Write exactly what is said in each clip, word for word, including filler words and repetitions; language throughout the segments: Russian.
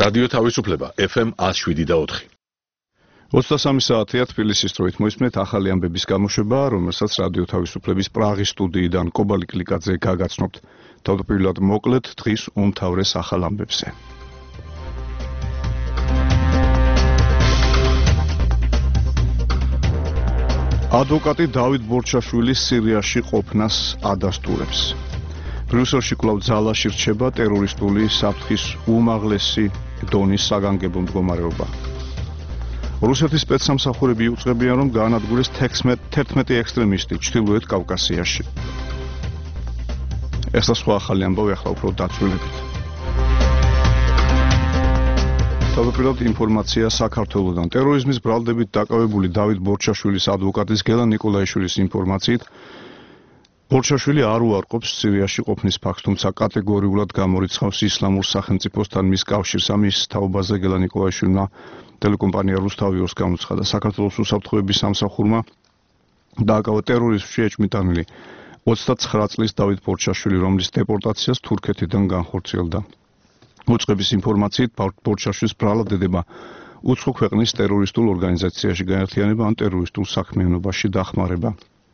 რადიო თავისუფლება ეფ ემ one oh seven და four. ოცდასამი საათია თბილისის დროით მოისმენთ ახალი ამბების გამოშვება, რომელსაც რადიო თავისუფლების პრაღის სტუდიიდან კობალი კლიკაძე გაგაცნობთ. თავდაპირველად მოკლედ დღის უმთავრეს ახალ ამბებზე. ადვოკატი დავით ბორჩაშვილი სირიაში ყოფნას ადასტურებს. ბრიუსელში კვლავ ძალაში რჩება ტერორისტული საფრთხის უმაღლესი დონის საგანგებო მდგომარეობა. რუსეთის სპეცსამსახურები იუწყებიან, რომ გაანადგურეს თერთმეტი ექსტრემისტი ჩრდილოეთ კავკასიაში. ეს და სხვა ახალი ამბავი ახლა უფრო დაწვრილებით. თავდაპირველად ინფორმაცია საქართველოდან. ტერორიზმის ბრალდებით დაკავებული დავით ბორჩაშვილის ადვოკატის გელა ნიკოლაიშვილის ინფორმაციით, ბორჩაშვილი არ უარყოფს სირიაში ყოფნის ფაქტს, თუმცა კატეგორიულად გამორიცხავს ისლამურ სახელმწიფოსთან მის კავშირს. ამის თაობაზე გელა ნიკოლაიშვილმა ტელეკომპანია რუსთავიორს გამოცხადა. საქართველოს უსაფრთხოების სამსახურმა დააკავა ტერორიზმში ეჭვმიტანილი ოცდაცხრა წლის დავით ბორჩაშვილი, რომლის დეპორტაციას თურქეთიდან განხორციელდა. უწყების ინფორმაციით ბორჩაშვილის ბრალად ედება უცხო ქვეყნის ტერორისტულ ორგანიზაციაში გაერთიანება ან ტერორისტულ საქმიანობაში დახმარება.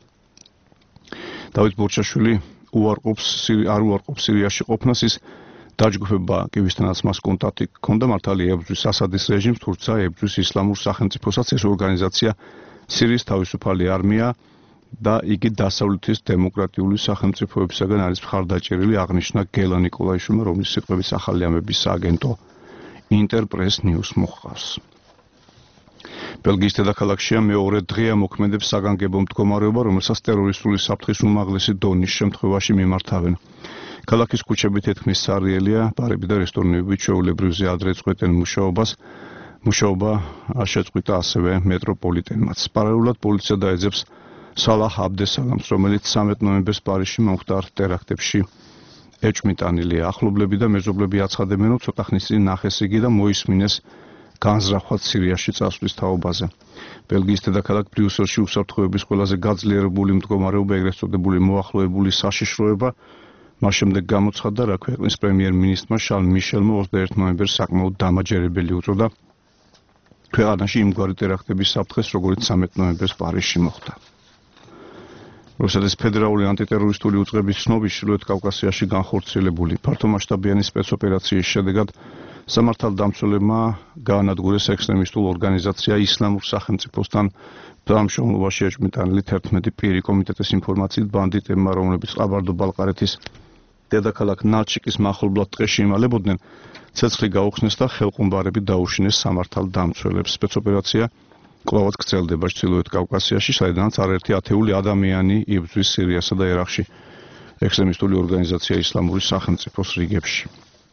დავით ბორჩაშვილი უარყოფს არ უარყოფს სირიაში ყოფნას, ის დაჯგუფება კი ვისთანაც მას კონტაქტი ჰქონდა მართალი ებრძვის ასადის რეჟიმს, თუმცა ებრძვის ისლამურ სახელმწიფოსაც. ეს ორგანიზაცია სირიის თავისუფალი არმია და იგი დასავლეთის დემოკრატიული სახელმწიფოებისაგან არის მხარდაჭერილი, აღნიშნა გელა ნიკოლაიშვილმა, რომლის სიტყვებით ახალი ამბების სააგენტო ინტერპრეს ნიუს მოჰყავს. ბელგიის დედაქალაქშია მეორე დღეა მოქმედებს საგანგებო მდგომარეობა, რომელსაც ტერორისტული საფრთხის უმაღლესი დონის შემთხვევაში მიმართავენ. ქალაქის ქუჩები თითქმის სარიელია, ბარები და რესტორნები ჩვეულებრივზე ადრე წყვეტენ მუშაობას. მუშაობა შეწყვიტა ასევე მეტროპოლიტენმაც. პარალელურად პოლიცია დაეძებს სალაჰ აბდესალამს, რომელიც ცამეტ ნოემბერს პარიზში მომხდარ ტერაქტებში ეჭვმიტანილია. ახლობლები და მეზობლები აცხადებენ, რომ ცოტა ხნის წინ ნახეს იგი და მოისმინეს განზრახვად სირიაში წასვლის თაობაზე. ბელგიის დედაქალაქ ბრიუსელში უსაფრთხოების ყველაზე გაძლიერებული მდგომარეობა, ეგრეთ წოდებული მოახლოებული საშიშროება, მას შემდეგ გამოცხადდა, რა ქვეყნის პრემიერ-მინისტრმა შარლ მიშელმა ოცდაერთი ნოემბერს საკმაოდ დამაჯერებელი უწოდა ქვეყანაში იმგვარი ტერაქტების საფრთხეს, როგორც ცამეტ ნოემბერს პარიზში მოხდა. რუსეთის ფედერალური ანტიტერორისტული უწყების ცნობის ჩრდილოეთ კავკასიაში განხორციელებული ფართომასშტაბიანი სპეცოპერაციის შედეგად სამართალდამცველებმა გაანადგურეს ექსტრემისტულ ორგანიზაცია ისლამურ სახელმწიფოსთან დამშრომლობაში ეჭვმიტანილი თერთმეტი პირი. კომიტეტის ინფორმაციით ბანდიტებმა, რომლებიც ყაბარდო-ბალყარეთის დედაქალაქ ნალჩიკის მახლობლად ტყეში იმალებოდნენ, ცეცხლი გაუხსნეს და ხელყუმბარები დაუშინეს სამართალდამცველებს. სპეცოპერაცია კვლავად გრძელდება ჩრდილოეთ კავკასიაში, საიდანაც არაერთი ათეული ადამიანი იბრძვის სირიასა და ერაყში ექსტრემისტული ორგანიზაცია ისლამური სახელმწიფოს რიგებში.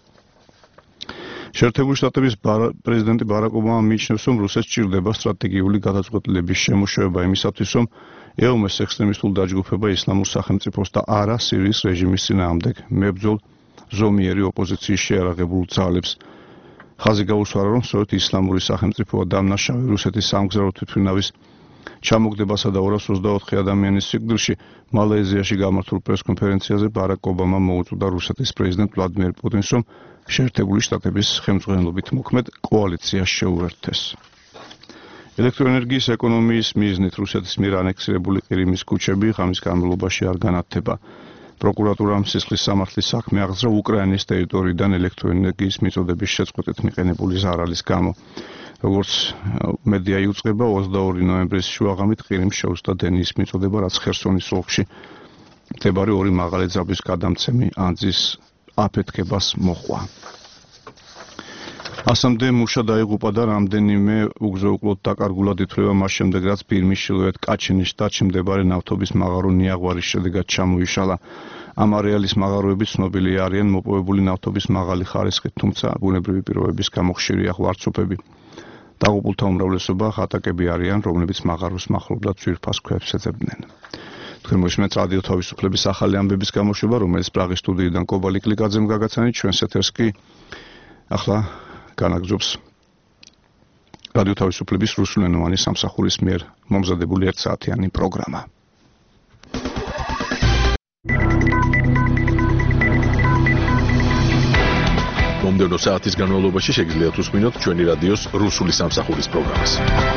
შეერთებული შტატების პრეზიდენტი ბარაკ ობამა მიიჩნევს, რომ რუსეთს სჭირდება სტრატეგიული გადაწყვეტილების შემოშევება იმისათვის, რომ ეომეს ექსტრემისტულ დაჯგუფება ისლამურ სახელმწიფოს და არა სირიის რეჟიმის წინააღმდეგ მებრძოლ ზომიერი ოპოზიციის შეიარაღებულ ძალებს. ხაზი გაუსვარა, რომ სწორედ ისლამური სახელმწიფოა დამნაშავე რუსეთის სამგზავრო თვითმფრინავის ჩამოგდებასა და ორას ოცდაოთხი ადამიანის სიკვდილში. მალაიზიაში გამართულ პრესკონფერენციაზე ბარაკ ობამა მოუწოდა რუსეთის პრეზიდენტ ვლადიმერ პუტინს, რომ შეერთებული შტატების ხელმძღვანელობით მოქმედ კოალიციას შეუერთდეს. ელექტროენერგიის ეკონომიის მიზნით რუსეთის მიერ ანექსირებული ყირიმის ქუჩები ღამის განმავლობაში არ განათდება. პროკურატურამ სისხლის სამართლის საქმე აღძრა უკრაინის ტერიტორიიდან ელექტროენერგიის მიწოდების შეწყვეტით მიყენებული ზარალის გამო. როგორც მედია იუწყება, ოცდაორი ნოემბრის შუაღამით ყირიმს შეუცდა დენის მიწოდება, რაც ხერსონის ოლქში მდებარე ორი მაღალი ძაბვის გადამცემი ანძის აფეთქებას მოჰყვა. ასამდე მუშა დაიღუპა და რამდენიმე უგზო-უკლოდ დაკარგულად ითვლება მას შემდეგ, რაც ბირმის ჩრდილოეთ კაჩინის შტატში მდებარე ნავთობის მაღარო ნიაღვარის შედეგად ჩამოიშალა. ამ არეალის მაღაროები ცნობილი არიან მოპოვებული ნავთობის მაღალი ხარისხით, თუმცა ბუნებრივი პირობების გამო ხშირია ღვარცოფები. დაღუპულთა უმრავლესობა ხატაკები არიან, რომლებიც მაღაროს მახლობლად ძვირფას ქვებს ეძებდნენ. თქვენ მოისმენთ რადიო თავისუფლების ახალი ამბების გამოშვება, რომელიც პრაღის სტუდიიდან კობალი კლიკაძემ გაგაცანით, ჩვენს ეთერს კი ახლა განაგრძობს რადიო თავისუფლების რუსულენოვანი სამსახურის მიერ მომზადებული ერთსაათიანი პროგრამა. მომდევნო მომდევნო საათის განმავლობაში შეგიძლიათ უსმინოთ ჩვენი რადიოს რუსული სამსახურის პროგრამას.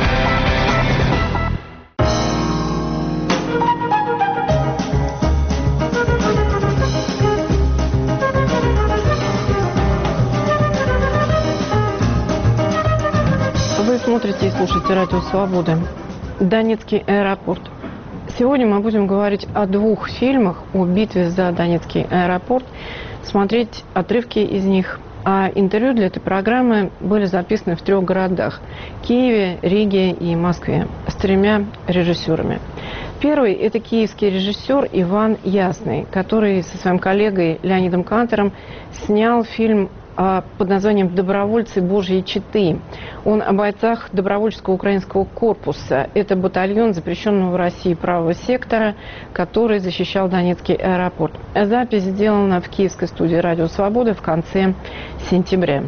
Вы смотрите и слушаете Радио Свободы. Донецкий аэропорт. Сегодня мы будем говорить о двух фильмах, о битве за Донецкий аэропорт, смотреть отрывки из них. А интервью для этой программы были записаны в трех городах – Киеве, Риге и Москве, с тремя режиссерами. Первый – это киевский режиссер Иван Ясный, который со своим коллегой Леонидом Кантором снял фильм под названием «Добровольцы Божьей Четы». Он о бойцах добровольческого украинского корпуса. Это батальон запрещенного в России правого сектора, который защищал Донецкий аэропорт. Запись сделана в киевской студии «Радио Свободы» в конце сентября.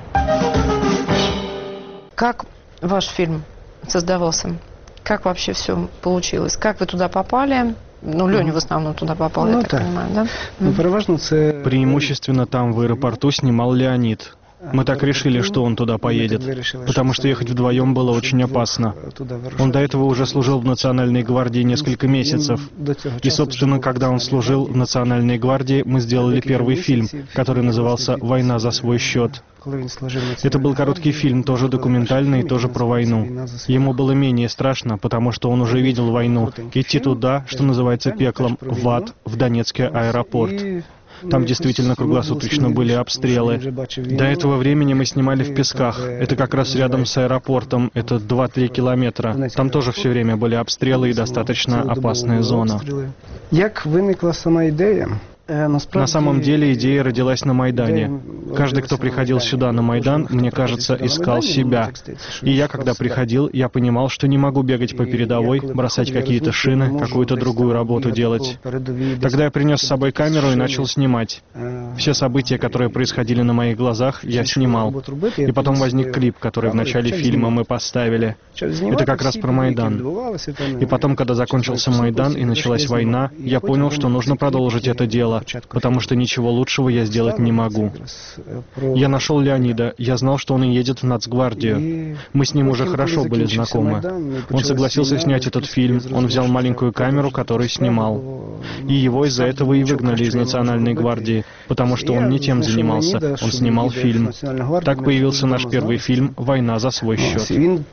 Как ваш фильм создавался? Как вообще все получилось? Как вы туда попали? Ну, Леня в основном туда попал, ну, я так, так понимаю, да? Ну, преимущественно там в аэропорту снимал Леонид. Мы так решили, что он туда поедет, потому что ехать вдвоем было очень опасно. Он до этого уже служил в Национальной гвардии несколько месяцев. И, собственно, когда он служил в Национальной гвардии, мы сделали первый фильм, который назывался «Война за свой счет». Это был короткий фильм, тоже документальный, тоже про войну. Ему было менее страшно, потому что он уже видел войну. Идти туда, что называется пеклом, в ад, в Донецкий аэропорт. Там действительно круглосуточно были обстрелы. До этого времени мы снимали в Песках. Это как раз рядом с аэропортом. Это два-три километра. Там тоже все время были обстрелы и достаточно опасная зона. Как возникла сама идея? На самом деле идея родилась на Майдане. Каждый, кто приходил сюда на Майдан, мне кажется, искал себя. И я, когда приходил, я понимал, что не могу бегать по передовой, бросать какие-то шины, какую-то другую работу делать. Тогда я принес с собой камеру и начал снимать. Все события, которые происходили на моих глазах, я снимал. И потом возник клип, который в начале фильма мы поставили. Это как раз про Майдан. И потом, когда закончился Майдан и началась война, я понял, что нужно продолжить это дело. Потому что ничего лучшего я сделать не могу. Я нашел Леонида, я знал, что он и едет в Нацгвардию. Мы с ним уже хорошо были знакомы. Он согласился снять этот фильм, он взял маленькую камеру, которую снимал. И его из-за этого и выгнали из Национальной гвардии, потому что он не тем занимался, он снимал фильм. Так появился наш первый фильм «Война за свой счет».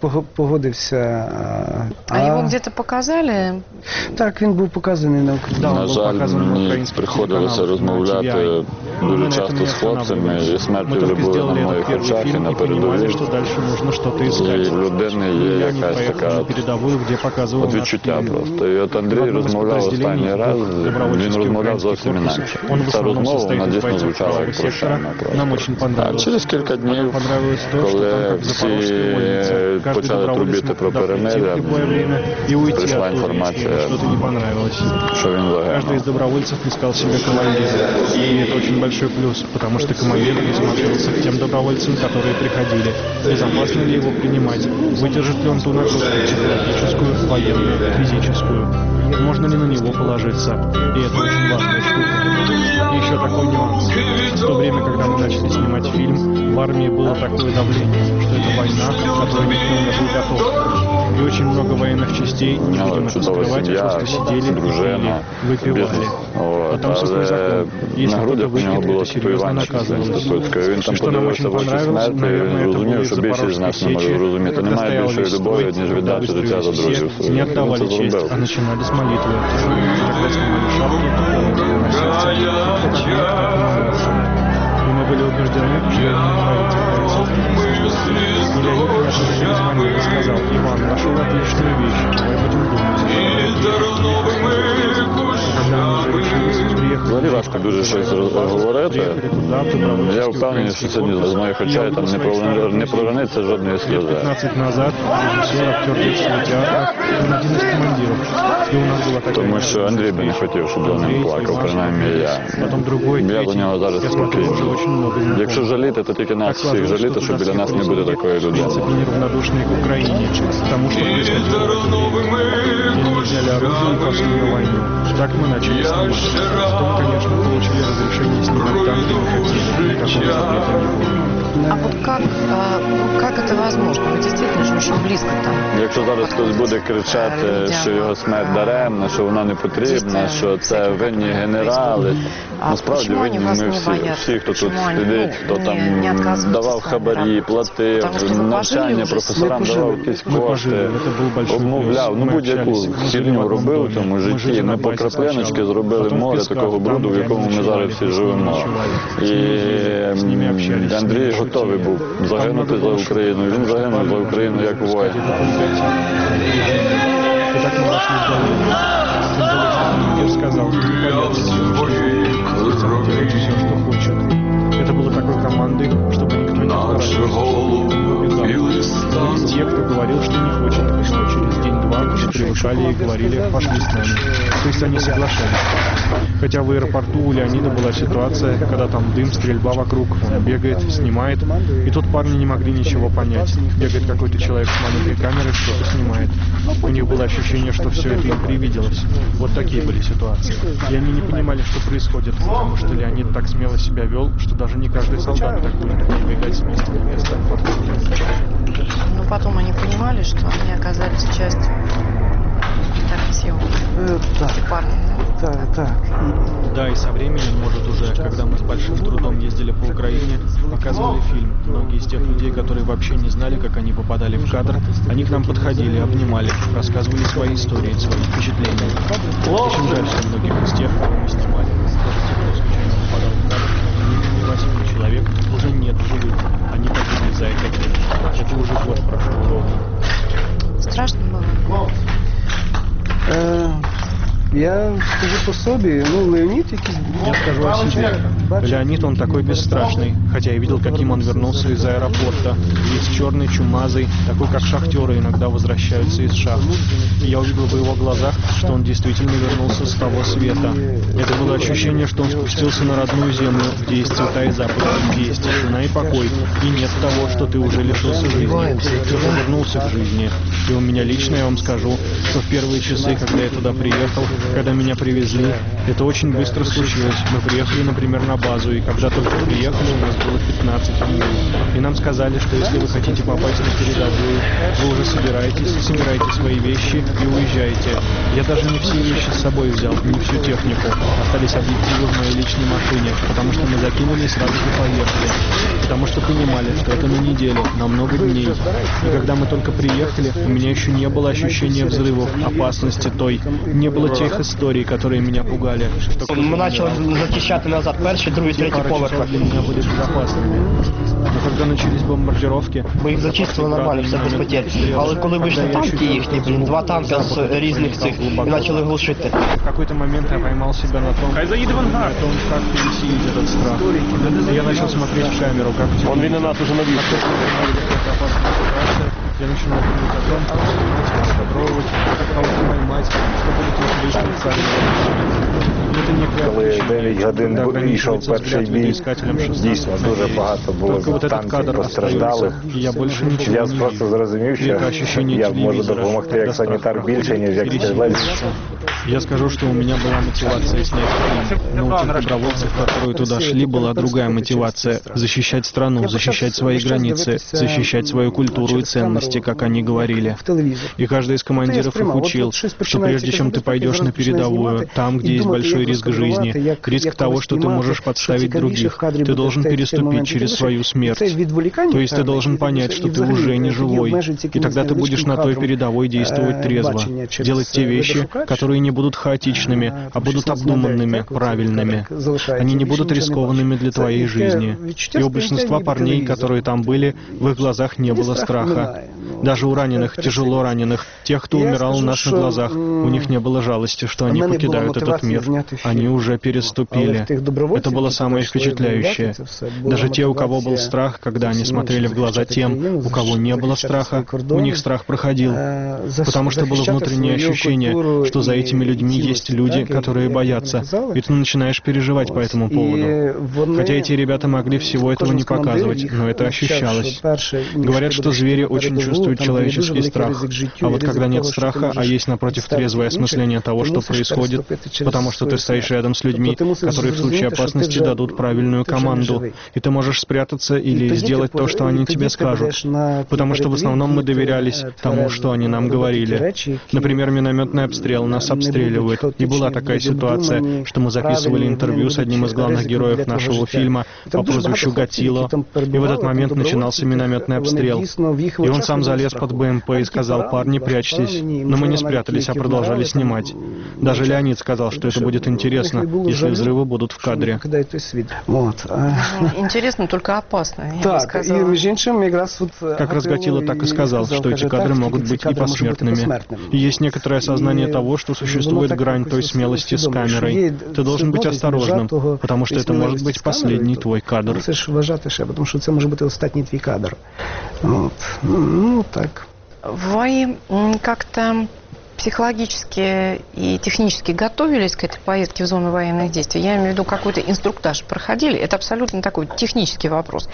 А его где-то показали? Так, он был показан на Украине. Да, он был показан на украинском канале. Доводилося розмовляти дуже часто з хлопцями, і смерті вже були на моїх очах і на передовій. І в людини є якась така от відчуття просто. І от Андрій розмовляв останній раз, він розмовляв зовсім інакше. Ця розмова, вона дійсно звучала як прощальна просто. А через кілька днів, коли всі почали трубити про перемир'я, прийшла інформація, що він загинув. Командира. И это очень большой плюс, потому что командир присматривался к тем добровольцам, которые приходили. Безопасно ли его принимать? Выдержит ли он ту нагрузку психологическую, военную, физическую? Можно ли на него положиться? И это очень важная штука. И еще такой нюанс. В то время, когда мы начали снимать фильм, в армии было такое давление, что это война, к которой никто не был готов. И очень много военных частей, не будем это скрывать, просто сидели, пили, выпивали. Потом все закон. Если кто-то выпьет, это серьезно наказывалось. Что нам очень понравилось, наверное, это было из-за Запорожской сечи, когда стоял весь строй, когда выстроились все, не отдавали честь, а начинали с молитвы. Тогда снимали шапки, полностью на сердце, и мы были убеждены, что это не нравится бойцов. И Леонид меня тоже перезвонил и сказал: Иван, нашел отличную вещь, давай будем думать. Взагалі важко дуже щось говорити. Я впевнений, що сьогодні з моїх очей там не пророниться жодної сльози. пятнадцать назад режиссер, актер детского театра, он один из командиров. И у нас была такая... Тому що Андрій би не хотів, щоб за ним плакав, принаймні я. Я за нього зараз спокійний. Якщо жаліти, то тільки нас всіх жаліти, що біля нас не буде такої людини. В принципе, неравнодушные к Украине, тому что происходило в этом мире. Мы взяли оружие и пошли на войну. Так мы начали снимать. Потом, конечно, получили разрешение снимать там, где мы хотели. Никакого запрета не было. А вот как, ну, как это возможно? Вы действительно же очень близко там. Якщо зараз хтось буде кричати, що його смерть даремна, що вона не потрібна, що це винні генерали, насправді винні ми всі. Всі, хто тут сидить, хто там давав хабарі, платив, навчання професорам давав якісь кошти, обмовляв, ну будь-яку хірню робив в цьому житті. Ми по краплиночки зробили море такого бруду, в якому ми зараз всі живемо. І Андрій готовий був загинути за Україну. Він загинув за Україну як воїн. Это было такой командой, чтобы никто не отказывался. Есть те, кто говорил, что не хочет, но через день-два уже привыкали и говорили: пошли с нами. То есть они соглашались. Хотя в аэропорту у Леонида была ситуация, когда там дым, стрельба вокруг, он бегает, снимает, и тут парни не могли ничего понять. Бегает какой-то человек с маленькой камерой, что-то снимает. У них было ощущение, что все это им привиделось. Вот такие были ситуации. И они не понимали, что происходит, потому что Леонид так смело себя вел, что даже не каждый солдат так будет убегать с места на место. Но потом они понимали, что они оказались частью таких съемок. Эти парни, да? Так, так. Да, и со временем, может, уже, когда мы с большим трудом ездили по Украине, показывали фильм. Многие из тех людей, которые вообще не знали, как они попадали в кадр, они к нам подходили, обнимали, рассказывали свои истории, свои впечатления. Очень жаль, что многих из тех, кого мы снимали, даже те, кто случайно попадал в кадр, не восемь человек, уже нет в живых. Они погибли за это время. Это уже год прошел ровно. Страшно было? Я скажу по собі, ну, Леонид якийсь... Я скажу о себе. Леонид, он такой бесстрашный, хотя я видел, каким он вернулся из аэропорта. Весь черный, чумазый, такой, как шахтеры иногда возвращаются из шахт. И я увидел в его глазах, что он действительно вернулся с того света. Это было ощущение, что он спустился на родную землю, где есть цвета и запахи, где есть тишина и покой, и нет того, что ты уже лишился жизни. Ты уже вернулся к жизни. И у меня лично, я вам скажу, что в первые часы, когда я туда приехал, когда меня привезли, это очень быстро случилось. Мы приехали, например, на базу, и когда только приехали, у нас было пятнадцать минут. И нам сказали, что если вы хотите попасть на передовую, вы уже собираетесь, собираете свои вещи и уезжаете. Я даже не все вещи с собой взял, не всю технику. Остались объективы в моей личной машине, потому что мы закинули и сразу же поехали. Потому что понимали, что это на неделю, на много дней. И когда мы только приехали, у меня еще не было ощущения взрывов, опасности той. Не было тех историй, которые меня пугали. Мы начали зачищать назад перший, другий, третій поверх. Для меня были безопасными. Но когда начались бомбардировки... Ми їх зачистили нормально, все без потерь. Але коли вийшли танки їхні, блін, два танка з різних цих, і почали глушити. В какой-то момент я поймал себя на том, на том, как пересилить этот страх. Я начал смотреть в камеру, как... Он вина нас уже навис. Я начинал думать о том, как контролировать, как кого-то поймать, что будет слишком сами. Коли дев'ять годин йшов перший бій, дійсно дуже багато було танків постраждалих. Я просто зрозумів, що я можу допомогти як санітар більше, ніж як стрілець. Я скажу, что у меня была мотивация снять фильм. Но у тех добровольцев, которые туда шли, была другая мотивация – защищать страну, защищать свои границы, защищать свою культуру и ценности, как они говорили. И каждый из командиров их учил, что прежде чем ты пойдешь на передовую, там, где есть большой риск жизни, риск того, что ты можешь подставить других, ты должен переступить через свою смерть. То есть ты должен понять, что ты уже не живой, и тогда ты будешь на той передовой действовать трезво, делать те вещи, которые не будут хаотичными, а будут обдуманными, правильными. Они не будут рискованными для твоей жизни. И у большинства парней, которые там были, в их глазах не было страха. Даже у раненых, тяжело раненых, тех, кто умирал у нас на глазах, у них не было жалости, что они покидают этот мир. Они уже переступили. Это было самое впечатляющее. Даже те, у кого был страх, когда они смотрели в глаза тем, у кого не было страха, у них страх проходил. Потому что было внутреннее ощущение, что за этими этими людьми есть люди, которые боятся, и ты начинаешь переживать по этому поводу. Хотя эти ребята могли всего этого не показывать, но это ощущалось. Говорят, что звери очень чувствуют человеческий страх, а вот когда нет страха, а есть напротив трезвое осмысление того, что происходит, потому что ты стоишь рядом с людьми, которые в случае опасности дадут правильную команду, и ты можешь спрятаться или сделать то, что они тебе скажут, потому что в основном мы доверялись тому, что они нам говорили. Например, минометный обстрел, нас обстреливают, и была такая ситуация, что мы записывали интервью с одним из главных героев нашего фильма по прозвищу Гатило, и в этот момент начинался минометный обстрел. И он сам залез под БМП и сказал: «Парни, прячьтесь». Но мы не спрятались, а продолжали снимать. Даже Леонид сказал, что это будет интересно, если взрывы будут в кадре. Интересно, только опасно, я бы Так, сказала. Как раз Гатило так и сказал, что эти кадры могут быть и посмертными. И есть некоторое осознание того, что существует грань той смелости с камерой. Ты должен быть осторожным, потому что это может быть последний твой кадр. Мусиш вважати ще, тому що це може бути останній твій кадр. От. Ну, так. Вы м, как-то психологически и технически готовились к этой поездке в зону военных действий? Я имею в виду, какой-то инструктаж проходили? Это абсолютно такой технический вопрос.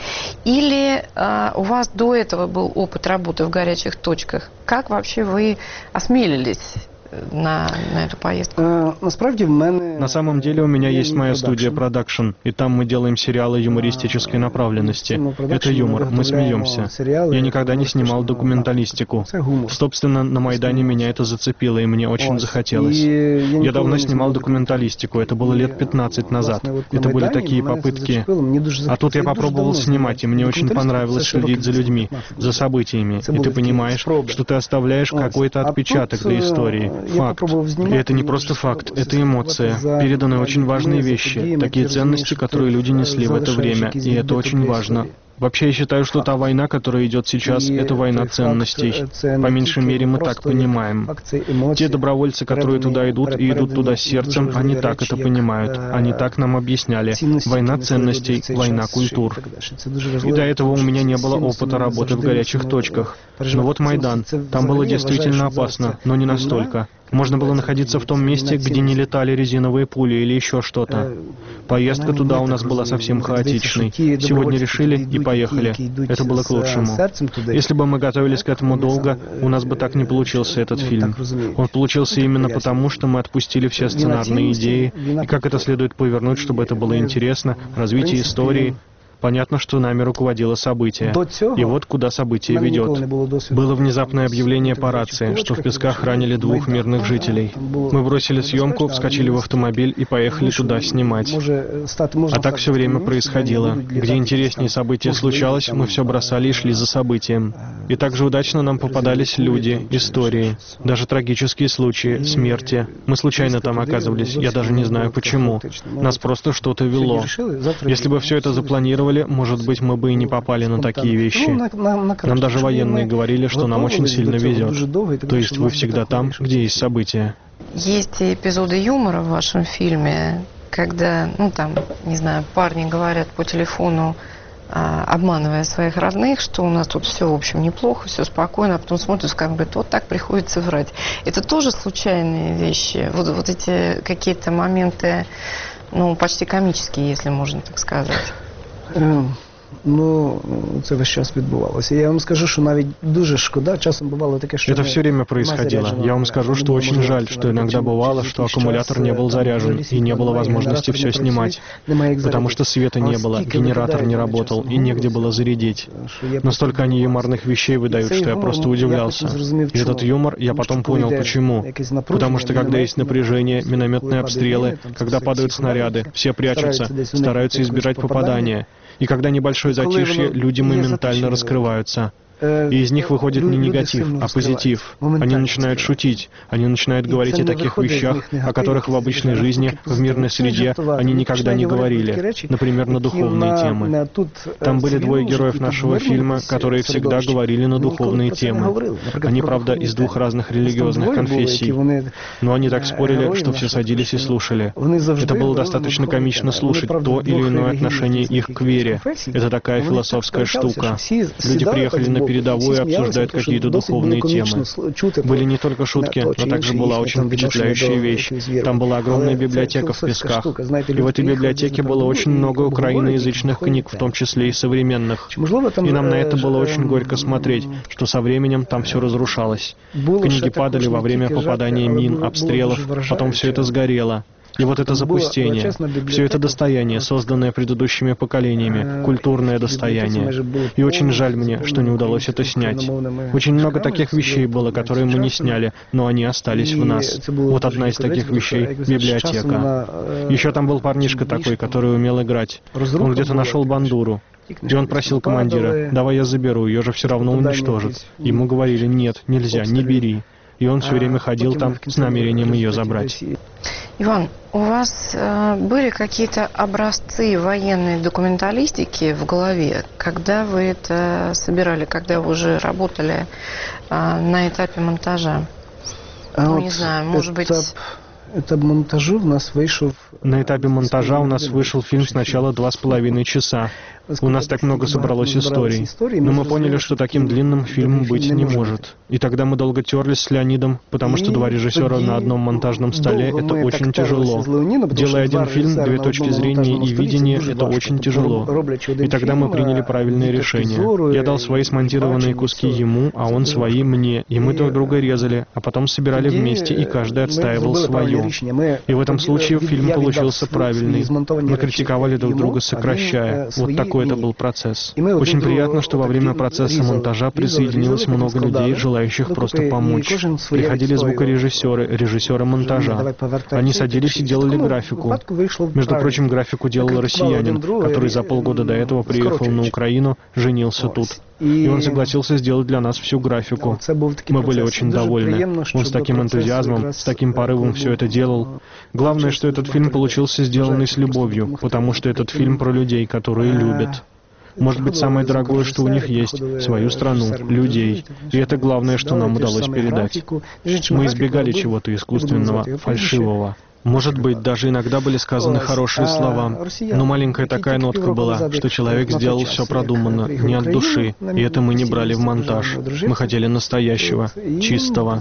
Или э, у вас до этого был опыт работы в горячих точках? Как вообще вы осмелились на, на эту поездку? Насправді в мене... На самом деле у меня есть моя студия «Продакшн», и там мы делаем сериалы юмористической направленности. Это юмор, мы смеемся. Я никогда не снимал документалистику. Собственно, на Майдане меня это зацепило, и мне очень захотелось. Я давно снимал документалистику, это было лет пятнадцать назад. Это были такие попытки. А тут я попробовал снимать, и мне очень понравилось следить за людьми, за событиями. И ты понимаешь, что ты оставляешь какой-то отпечаток для истории. Факт. И это не просто факт, это эмоция. Переданы очень важные вещи, такие ценности, которые люди несли в это время, и это очень важно. Вообще, я считаю, что та война, которая идет сейчас, это война ценностей. По меньшей мере, мы так понимаем. Те добровольцы, которые туда идут и идут туда с сердцем, они так это понимают. Они так нам объясняли. Война ценностей, война культур. И до этого у меня не было опыта работы в горячих точках. Но вот Майдан. Там было действительно опасно, но не настолько. Можно было находиться в том месте, где не летали резиновые пули или еще что-то. Поездка туда у нас была совсем хаотичной. Сегодня решили и поехали. Это было к лучшему. Если бы мы готовились к этому долго, у нас бы так не получился этот фильм. Он получился именно потому, что мы отпустили все сценарные идеи, и как это следует повернуть, чтобы это было интересно, развитие истории. Понятно, что нами руководило событие. И вот куда событие ведет. Было внезапное объявление по рации, что в Песках ранили двух мирных жителей. Мы бросили съемку, вскочили в автомобиль и поехали туда снимать. А так все время происходило. Где интереснее событие случалось, мы все бросали и шли за событием. И также удачно нам попадались люди, истории, даже трагические случаи, смерти. Мы случайно там оказывались, я даже не знаю почему. Нас просто что-то вело. Если бы все это запланировали, может быть, мы бы и не попали на такие вещи. Нам даже военные говорили, что нам очень сильно везет. То есть вы всегда там, где есть события. Есть эпизоды юмора в вашем фильме, когда, ну там, не знаю, парни говорят по телефону, а, обманывая своих родных, что у нас тут все, в общем, неплохо, все спокойно, а потом смотрят, как говорят, вот так приходится врать. Это тоже случайные вещи? Вот, вот эти какие-то моменты, ну, почти комические, если можно так сказать. Ну, це весь час відбувалося. Я вам скажу, що навіть дуже шкода, часом бывало таке, что... Это все время происходило. Я вам скажу, что очень жаль, что иногда бывало, что аккумулятор не был заряжен, и не было возможности все снимать, потому что света не было, генератор не работал, и негде было зарядить. Но столько они юморных вещей выдают, что я просто удивлялся. И этот юмор, я потом понял, почему. Потому что, когда есть напряжение, минометные обстрелы, когда падают снаряды, все прячутся, стараются избежать попадания. И когда небольшое затишье, люди моментально раскрываются. И из них выходит не негатив, а позитив. Они начинают шутить, они начинают говорить о таких вещах, о которых в обычной жизни, в мирной среде, они никогда не говорили. Например, на духовные темы. Там были двое героев нашего фильма, которые всегда говорили на духовные темы. Они, правда, из двух разных религиозных конфессий. Но они так спорили, что все садились и слушали. Это было достаточно комично слушать то или иное отношение их к вере. Это такая философская штука. Люди приехали на передовой и обсуждают какие-то духовные темы. Были не только шутки, но также была очень впечатляющая вещь. Там была огромная библиотека в Песках. И в этой библиотеке было очень много украиноязычных книг, в том числе и современных. И нам на это было очень горько смотреть, что со временем там все разрушалось. Книги падали во время попадания мин, обстрелов, потом все это сгорело. И вот это запустение, все это достояние, созданное предыдущими поколениями, культурное достояние. И очень жаль мне, что не удалось это снять. Очень много таких вещей было, которые мы не сняли, но они остались в нас. Вот одна из таких вещей — библиотека. Еще там был парнишка такой, который умел играть. Он где-то нашел бандуру. И он просил командира: давай я заберу, ее же все равно уничтожат. Ему говорили: нет, нельзя, не бери. И он все время ходил там с намерением ее забрать. Иван, у вас э, были какие-то образцы военной документалистики в голове, когда вы это собирали, когда вы уже работали э, на этапе монтажа? А ну, вот не знаю, может быть... Это монтажу у нас вышел... На этапе монтажа у нас вышел фильм сначала два с половиной часа. У нас так много собралось историй. Но мы поняли, что таким длинным фильм быть не может. И тогда мы долго терлись с Леонидом, потому что два режиссера на одном монтажном столе — это очень тяжело. Делая один фильм, две точки зрения и видения — это очень тяжело. И тогда мы приняли правильное решение. Я дал свои смонтированные куски ему, а он свои мне. И мы друг друга резали, а потом собирали вместе, и каждый отстаивал свое. И в этом случае фильм получился правильный. Мы критиковали друг друга, сокращая. Вот такой это был процесс. Очень приятно, что во время процесса монтажа присоединилось много людей, желающих просто помочь. Приходили звукорежиссеры, режиссеры монтажа. Они садились и делали графику. Между прочим, графику делал россиянин, который за полгода до этого приехал на Украину, женился тут. И он согласился сделать для нас всю графику. Мы были очень довольны. Он с таким энтузиазмом, с таким порывом все это делал. Главное, что этот фильм получился сделанный с любовью, потому что этот фильм про людей, которые любят. Может быть, самое дорогое, что у них есть — свою страну, людей. И это главное, что нам удалось передать. Мы избегали чего-то искусственного, фальшивого. Может быть, даже иногда были сказаны хорошие слова, но маленькая такая нотка была, что человек сделал все продуманно, не от души, и это мы не брали в монтаж. Мы хотели настоящего, чистого.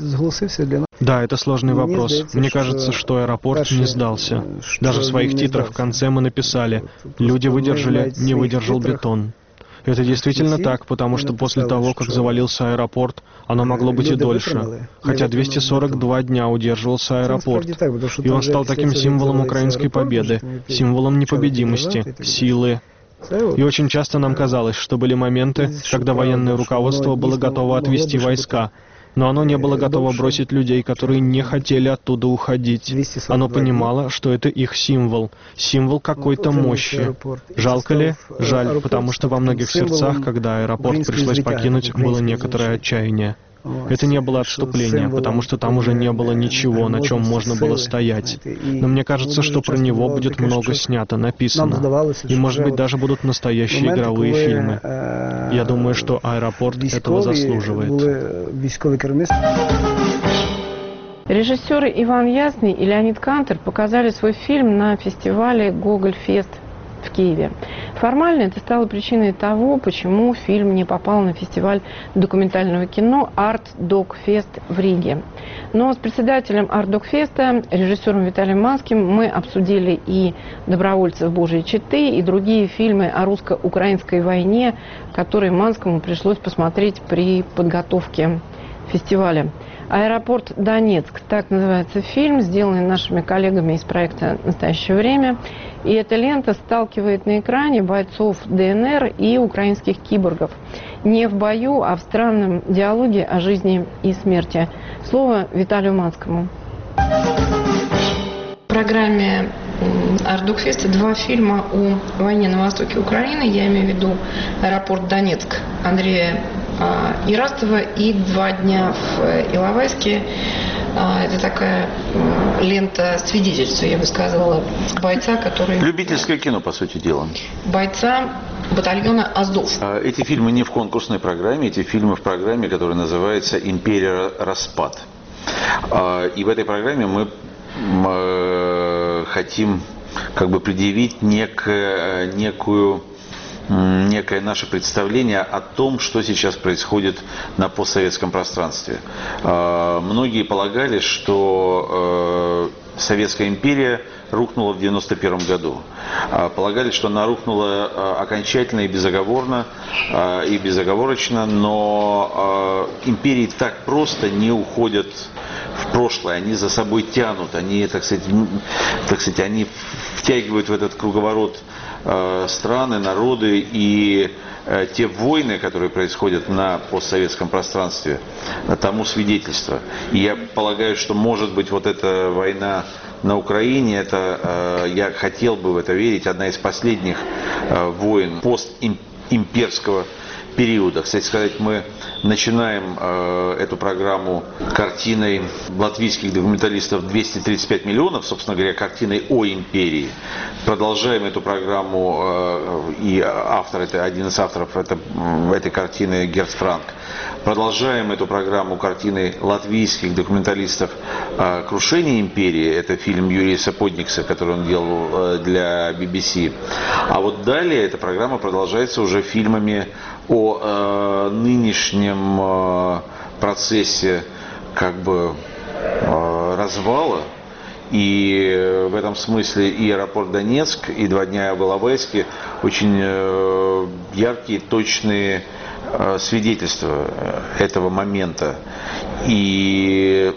Да, это сложный вопрос. Мне кажется, что «Аэропорт» не сдался. Даже в своих титрах в конце мы написали: «Люди выдержали, не выдержал бетон». Это действительно так, потому что после того, как завалился аэропорт, оно могло быть и дольше. Хотя двести сорок два дня удерживался аэропорт. И он стал таким символом украинской победы, символом непобедимости, силы. И очень часто нам казалось, что были моменты, когда военное руководство было готово отвести войска, но оно не было готово бросить людей, которые не хотели оттуда уходить. Оно понимало, что это их символ, символ какой-то мощи. Жалко ли? Жаль, потому что во многих сердцах, когда аэропорт пришлось покинуть, было некоторое отчаяние. Это не было отступление, потому что там уже не было ничего, на чем можно было стоять. Но мне кажется, что про него будет много снято, написано. И, может быть, даже будут настоящие игровые фильмы. Я думаю, что «Аэропорт» этого заслуживает. Режиссеры Иван Ясный и Леонид Кантер показали свой фильм на фестивале «Гоголь-фест» в Киеве. Формально это стало причиной того, почему фильм не попал на фестиваль документального кино «Арт-Док-фест» в Риге. Но с председателем «Арт-Док-феста», режиссером Виталием Манским, мы обсудили и «Добровольцев Божьей Четы», и другие фильмы о русско-украинской войне, которые Манскому пришлось посмотреть при подготовке фестиваля. «Аэропорт Донецк» — так называется фильм, сделанный нашими коллегами из проекта «Настоящее время». И эта лента сталкивает на экране бойцов ДНР и украинских киборгов. Не в бою, а в странном диалоге о жизни и смерти. Слово Виталию Манскому. В программе «Арт-Док-феста» два фильма о войне на востоке Украины. Я имею в виду «Аэропорт Донецк» Андрея Ирастова и «Два дня в Иловайске». Это такая лента свидетельства, я бы сказала, бойца, который... Любительское кино, по сути дела. Бойца батальона «Азов». Эти фильмы не в конкурсной программе, эти фильмы в программе, которая называется «Империя. Распад». И в этой программе мы хотим как бы предъявить некое, некую некое наше представление о том, что сейчас происходит на постсоветском пространстве. Многие полагали, что Советская империя рухнула в девяносто первом году. Полагали, что она рухнула окончательно и безоговорно, и безоговорочно, но империи так просто не уходят в прошлое, они за собой тянут, они, так сказать, так сказать, они втягивают в этот круговорот страны, народы, и те войны, которые происходят на постсоветском пространстве, тому свидетельство. И я полагаю, что, может быть, вот эта война на Украине, это, я хотел бы в это верить, одна из последних войн постимперского периода. Кстати сказать, мы начинаем э, эту программу картиной латвийских документалистов «двести тридцать пять миллионов», собственно говоря, картиной о империи. Продолжаем эту программу, э, и автор, это, один из авторов это, этой картины Герц Франк. Продолжаем эту программу картиной латвийских документалистов э, «Крушение империи». Это фильм Юрия Саподникса, который он делал э, для би би си. А вот далее эта программа продолжается уже фильмами о э, нынешнем э, процессе как бы э, развала. И в этом смысле и аэропорт Донецк, и два дня в Иловайске очень э, яркие, точные э, свидетельства этого момента. И,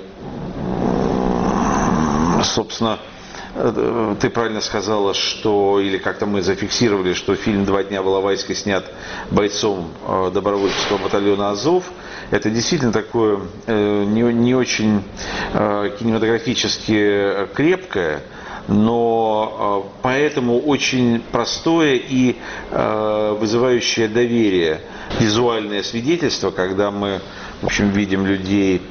собственно, ты правильно сказала, что, или как-то мы зафиксировали, что фильм «Два дня в Иловайске» снят бойцом добровольческого батальона «Азов». Это действительно такое не, не очень кинематографически крепкое, но поэтому очень простое и вызывающее доверие визуальное свидетельство, когда мы, в общем, видим людей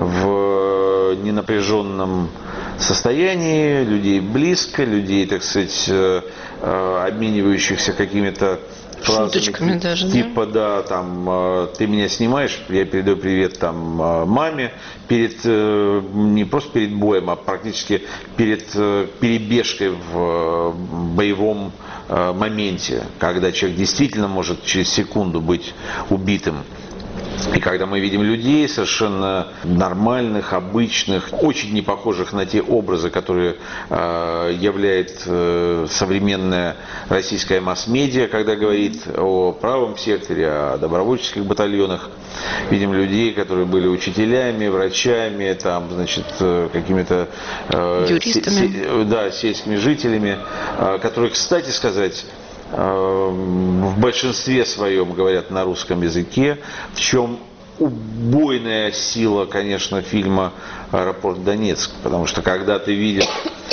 в ненапряженном состоянии, людей близко, людей, так сказать, обменивающихся какими-то шуточками даже, типа, да? да, там, ты меня снимаешь, я передаю привет там маме, перед, не просто перед боем, а практически перед перебежкой в боевом моменте, когда человек действительно может через секунду быть убитым. И когда мы видим людей совершенно нормальных, обычных, очень не похожих на те образы, которые э, являет э, современная российская масс-медиа, когда говорит о правом секторе, о добровольческих батальонах, видим людей, которые были учителями, врачами, там, значит, какими-то э, юристами, се, се, да, сельскими жителями, э, которые, кстати сказать, в большинстве своем говорят на русском языке, в чем убойная сила, конечно, фильма «Аэропорт Донецк», потому что когда ты видишь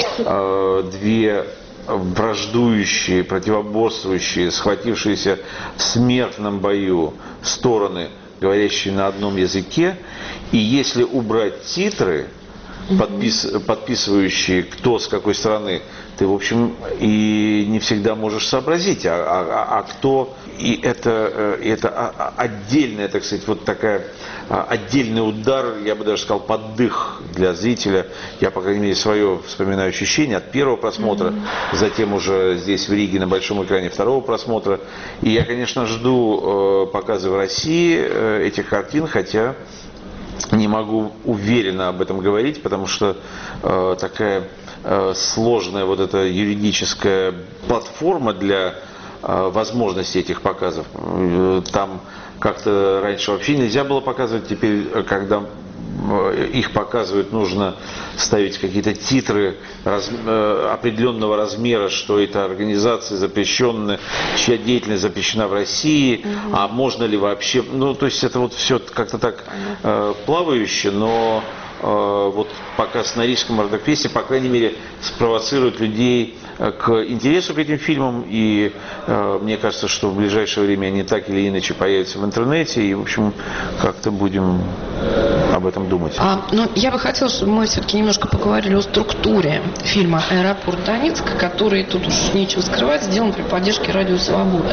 э, две враждующие, противоборствующие, схватившиеся в смертном бою стороны, говорящие на одном языке, и если убрать титры, подпис, подписывающие кто с какой стороны, ты, в общем, и не всегда можешь сообразить, а, а, а кто, и это, это отдельная, так сказать, вот такая, отдельный удар, я бы даже сказал, под дых для зрителя. Я, по крайней мере, свое вспоминаю ощущение от первого просмотра, mm-hmm. затем уже здесь в Риге на большом экране второго просмотра. И я, конечно, жду э, показа в России э, этих картин, хотя не могу уверенно об этом говорить, потому что э, такая э, сложная вот эта юридическая платформа для э, возможности этих показов. Э, там как-то раньше вообще нельзя было показывать, теперь, когда их показывают, нужно ставить какие-то титры раз, э, определенного размера, что это организация запрещенная, чья деятельность запрещена в России, угу. а можно ли вообще, ну, то есть это вот все как-то так э, плавающе, но э, вот показ на Рижском Ардакфесте, по крайней мере, спровоцирует людей к интересу к этим фильмам, и э, мне кажется, что в ближайшее время они так или иначе появятся в интернете, и, в общем, как-то будем об этом думать. А, ну, я бы хотела, чтобы мы все-таки немножко поговорили о структуре фильма «Аэропорт Донецк», который, тут уж нечего скрывать, сделан при поддержке Радио Свобода.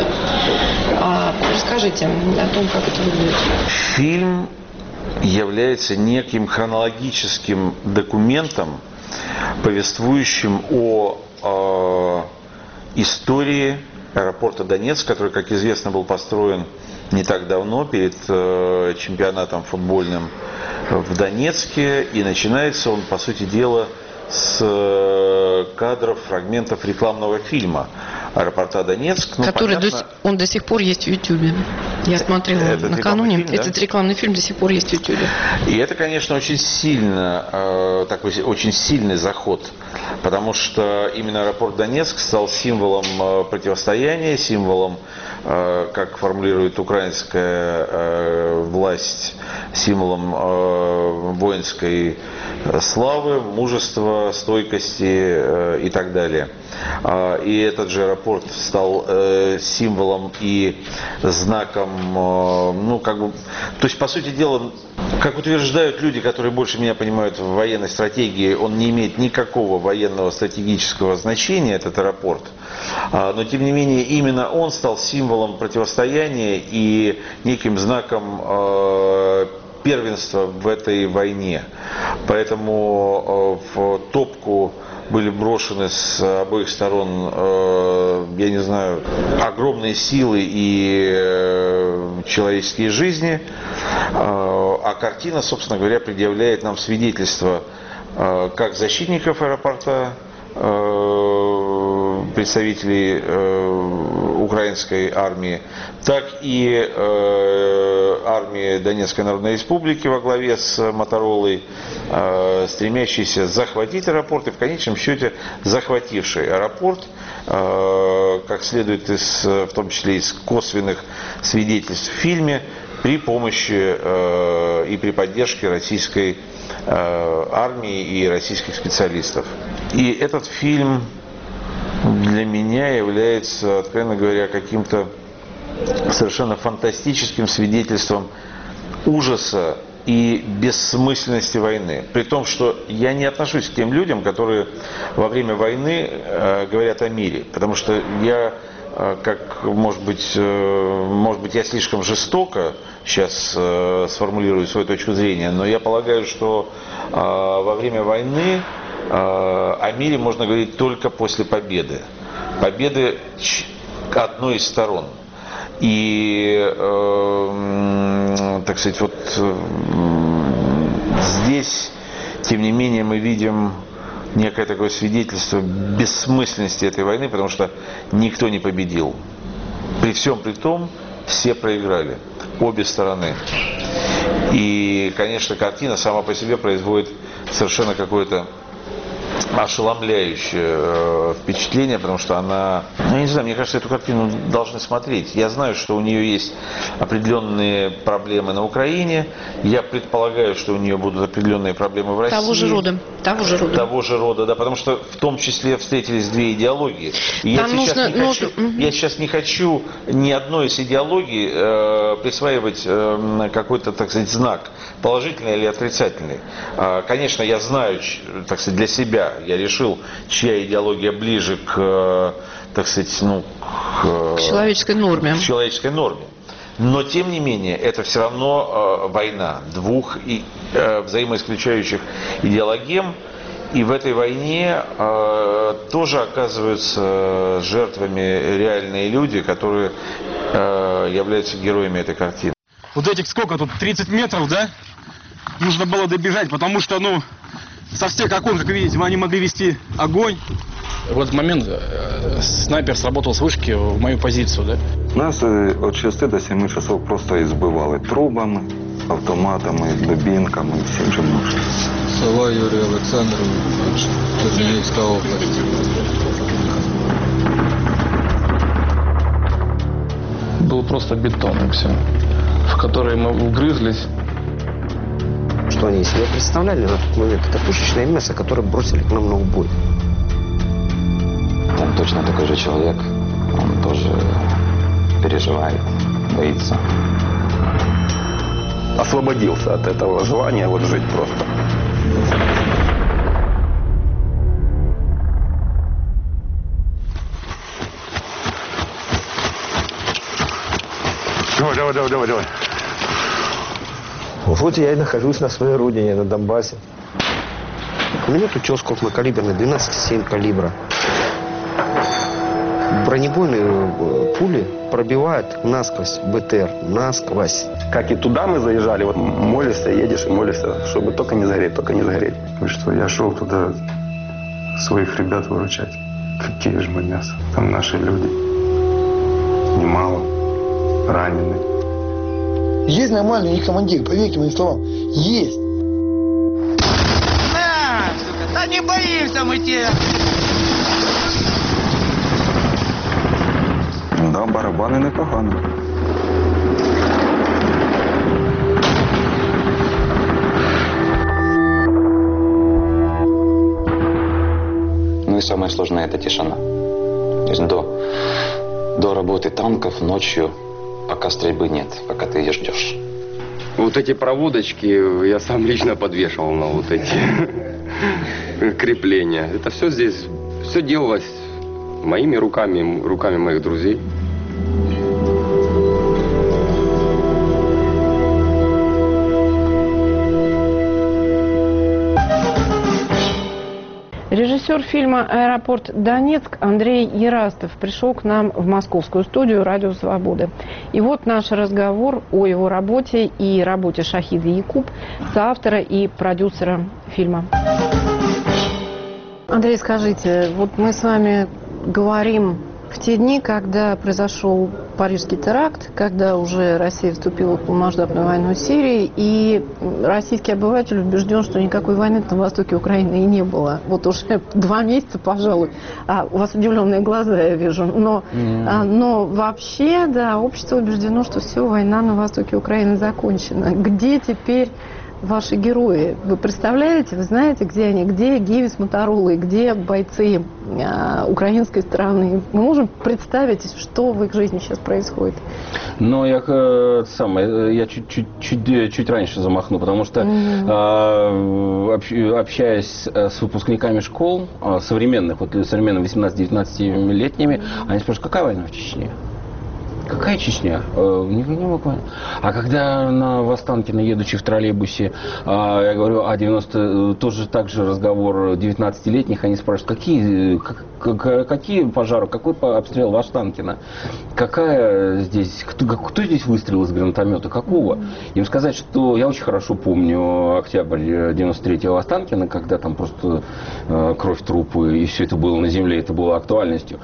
А, расскажите о том, как это выглядит. Фильм является неким хронологическим документом, повествующим о э, истории аэропорта Донецк, который, как известно, был построен не так давно перед э, чемпионатом футбольным в Донецке. И начинается он, по сути дела, с э, кадров, фрагментов рекламного фильма аэропорта Донецк. Ну, который понятно, до, он до сих пор есть в Ютьюбе. Я смотрела этот накануне. Фильм, этот да? рекламный фильм до сих пор есть в Ютьюбе. И это, конечно, очень сильно, э, такой очень сильный заход, потому что именно аэропорт Донецк стал символом э, противостояния, символом, э, как формулирует украинская э, власть, символом э, воинской славы, мужества, стойкости э, и так далее. Э, и этот же аэропорт стал э, символом и знаком, э, ну, как бы, то есть, по сути дела, как утверждают люди, которые больше меня понимают в военной стратегии, он не имеет никакого военного стратегического значения, этот аэропорт. Э, но, тем не менее, именно он стал символом противостояния и неким знаком э, первенства в этой войне. Поэтому э, в топку были брошены с обоих сторон, э, я не знаю, огромные силы и э, человеческие жизни. Э, а картина, собственно говоря, предъявляет нам свидетельство э, как защитников аэропорта, э, представителей э, украинской армии, так и э, армии Донецкой Народной Республики во главе с Моторолой, э, стремящейся захватить аэропорт и в конечном счете захвативший аэропорт, э, как следует из, в том числе из косвенных свидетельств в фильме, при помощи э, и при поддержке российской э, армии и российских специалистов. И этот фильм для меня является, откровенно говоря, каким-то совершенно фантастическим свидетельством ужаса и бессмысленности войны. При том, что я не отношусь к тем людям, которые во время войны э, говорят о мире. Потому что я, э, как, может быть, э, может быть, я слишком жестоко сейчас э, сформулирую свою точку зрения, но я полагаю, что э, во время войны э, о мире можно говорить только после победы. Победы одной из сторон. И, э, так сказать, вот э, здесь, тем не менее, мы видим некое такое свидетельство бессмысленности этой войны, потому что никто не победил. При всем при том, все проиграли, обе стороны. И, конечно, картина сама по себе производит совершенно какое-то ошеломляющее э, впечатление, потому что она, ну, я не знаю, мне кажется, эту картину должны смотреть. Я знаю, что у нее есть определенные проблемы на Украине, я предполагаю, что у нее будут определенные проблемы в России. Того же рода. Того же рода. Того же рода, да, потому что в том числе встретились две идеологии. И я, сейчас нужно, не хочу, нужно... я сейчас не хочу ни одной из идеологий э, присваивать э, какой-то, так сказать, знак, положительный или отрицательный. Э, конечно, я знаю, так сказать, для себя, я решил, чья идеология ближе к, так сказать, ну, к, к человеческой норме. К человеческой норме. Но, тем не менее, это все равно э, война двух и, э, взаимоисключающих идеологем. И в этой войне э, тоже оказываются жертвами реальные люди, которые э, являются героями этой картины. Вот этих сколько тут, тридцать метров, да? Нужно было добежать, потому что, ну, со всех окон, как видите, они могли вести огонь. В этот момент э, снайпер сработал с вышки в мою позицию, да? Нас от шести до семи часов просто избивали трубами, автоматами, дубинками, всім чим можна. Сова Юрій Олександрович, Чернігівська область. Был просто бетон и все, в который мы вгрызлись. Что они из себя представляли на тот момент? Это пушечное мясо, которое бросили к нам на убой. Он точно такой же человек, он тоже переживает, боится. Освободился от этого желания вот жить просто. Давай, давай, давай, давай, давай. Вот я и нахожусь на своей родине, на Донбассе. У меня тут тел крупнокалиберный, двенадцать целых семь калибра. бронебойные пули пробивают насквозь БТР, насквозь. Как и туда мы заезжали, вот молишься, едешь и молишься, чтобы только не загореть, только не загореть. Вы что, я шел туда своих ребят выручать. Какие же мы мясо. Там наши люди. Немало. Ранены. Есть нормальный у них командир, поверьте моим словам. Есть. На, сука, да не боимся мы тебя. Да, барабани непогано. Ну и самое сложное — это тишина. То есть до, до работы танков ночью, пока стрельбы нет, пока ты ее ждешь. Вот эти проводочки я сам лично подвешивал на вот эти крепления. Это все здесь, все делалось моими руками, руками моих друзей. Режиссер фильма «Аэропорт Донецк» Андрей Ерастов пришел к нам в московскую студию «Радио Свободы». И вот наш разговор о его работе и работе Шахида Якуб, соавтора и продюсера фильма. Андрей, скажите, вот мы с вами говорим в те дни, когда произошел Парижский теракт, когда уже Россия вступила в полномасштабную войну с Сирией, и российский обыватель убежден, что никакой войны на востоке Украины и не было. Вот уже два месяца, пожалуй. А, у вас удивленные глаза, я вижу. Но, mm. а, но вообще, да, общество убеждено, что все, война на востоке Украины закончена. Где теперь ваши герои? Вы представляете, вы знаете, где они? Где Гевис Моторолы, где бойцы э, украинской стороны? Мы можем представить, что в их жизни сейчас происходит? Но я, э, самое, я чуть-чуть чуть, чуть раньше замахну, потому что mm-hmm. э, общаясь с выпускниками школ, современных, вот современными восемнадцати-девятнадцатилетними, mm-hmm. они спрашивают, какая война в Чечне? Какая Чечня? Не, не могу понять. А когда на Востанкино, едучи в троллейбусе, я говорю, а девяносто, тоже так же разговор девятнадцатилетних, они спрашивают, какие, как, какие пожары, какой обстрел в Останкино? Какая здесь, кто, кто здесь выстрелил из гранатомета, какого? Им сказать, что я очень хорошо помню октябрь девяносто третьего Останкино, когда там просто кровь, трупы, и все это было на земле, это было актуальностью.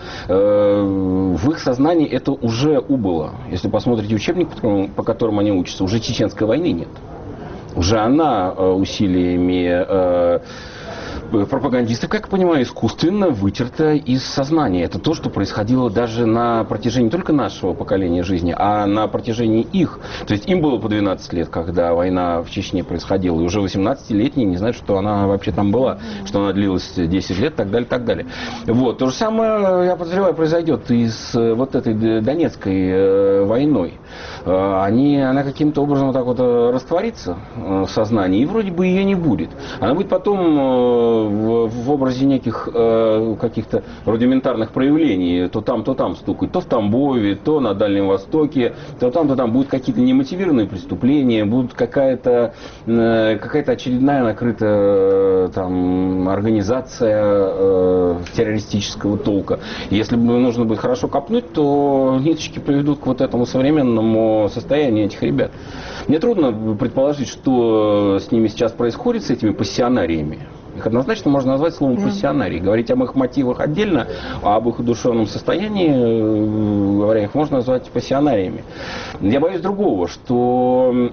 В их сознании это уже убыло. Если посмотрите учебник, по которому они учатся, уже Чеченской войны нет. Уже она усилиями пропагандистов, как я понимаю, искусственно вытерта из сознания. Это то, что происходило даже на протяжении не только нашего поколения жизни, а на протяжении их. То есть им было по двенадцать лет, когда война в Чечне происходила, и уже восемнадцатилетние не знают, что она вообще там была, что она длилась десять лет, так далее, так далее. Вот. То же самое, я подозреваю, произойдет и с вот этой Донецкой войной. Они, она каким-то образом вот так вот растворится в сознании, и вроде бы ее не будет. Она будет потом в, в образе неких э, каких-то рудиментарных проявлений, то там, то там стукать, то в Тамбове, то на Дальнем Востоке, то там, то там будут какие-то немотивированные преступления, будут какая-то э, какая-то очередная накрытая там организация э, террористического толка. Если бы нужно будет хорошо копнуть, то ниточки приведут к вот этому современному состоянию этих ребят. Мне трудно предположить, что с ними сейчас происходит, с этими пассионариями. Их однозначно можно назвать словом пассионарий. Говорить об их мотивах отдельно, а об их душевном состоянии, говоря, их можно назвать пассионариями. Я боюсь другого, что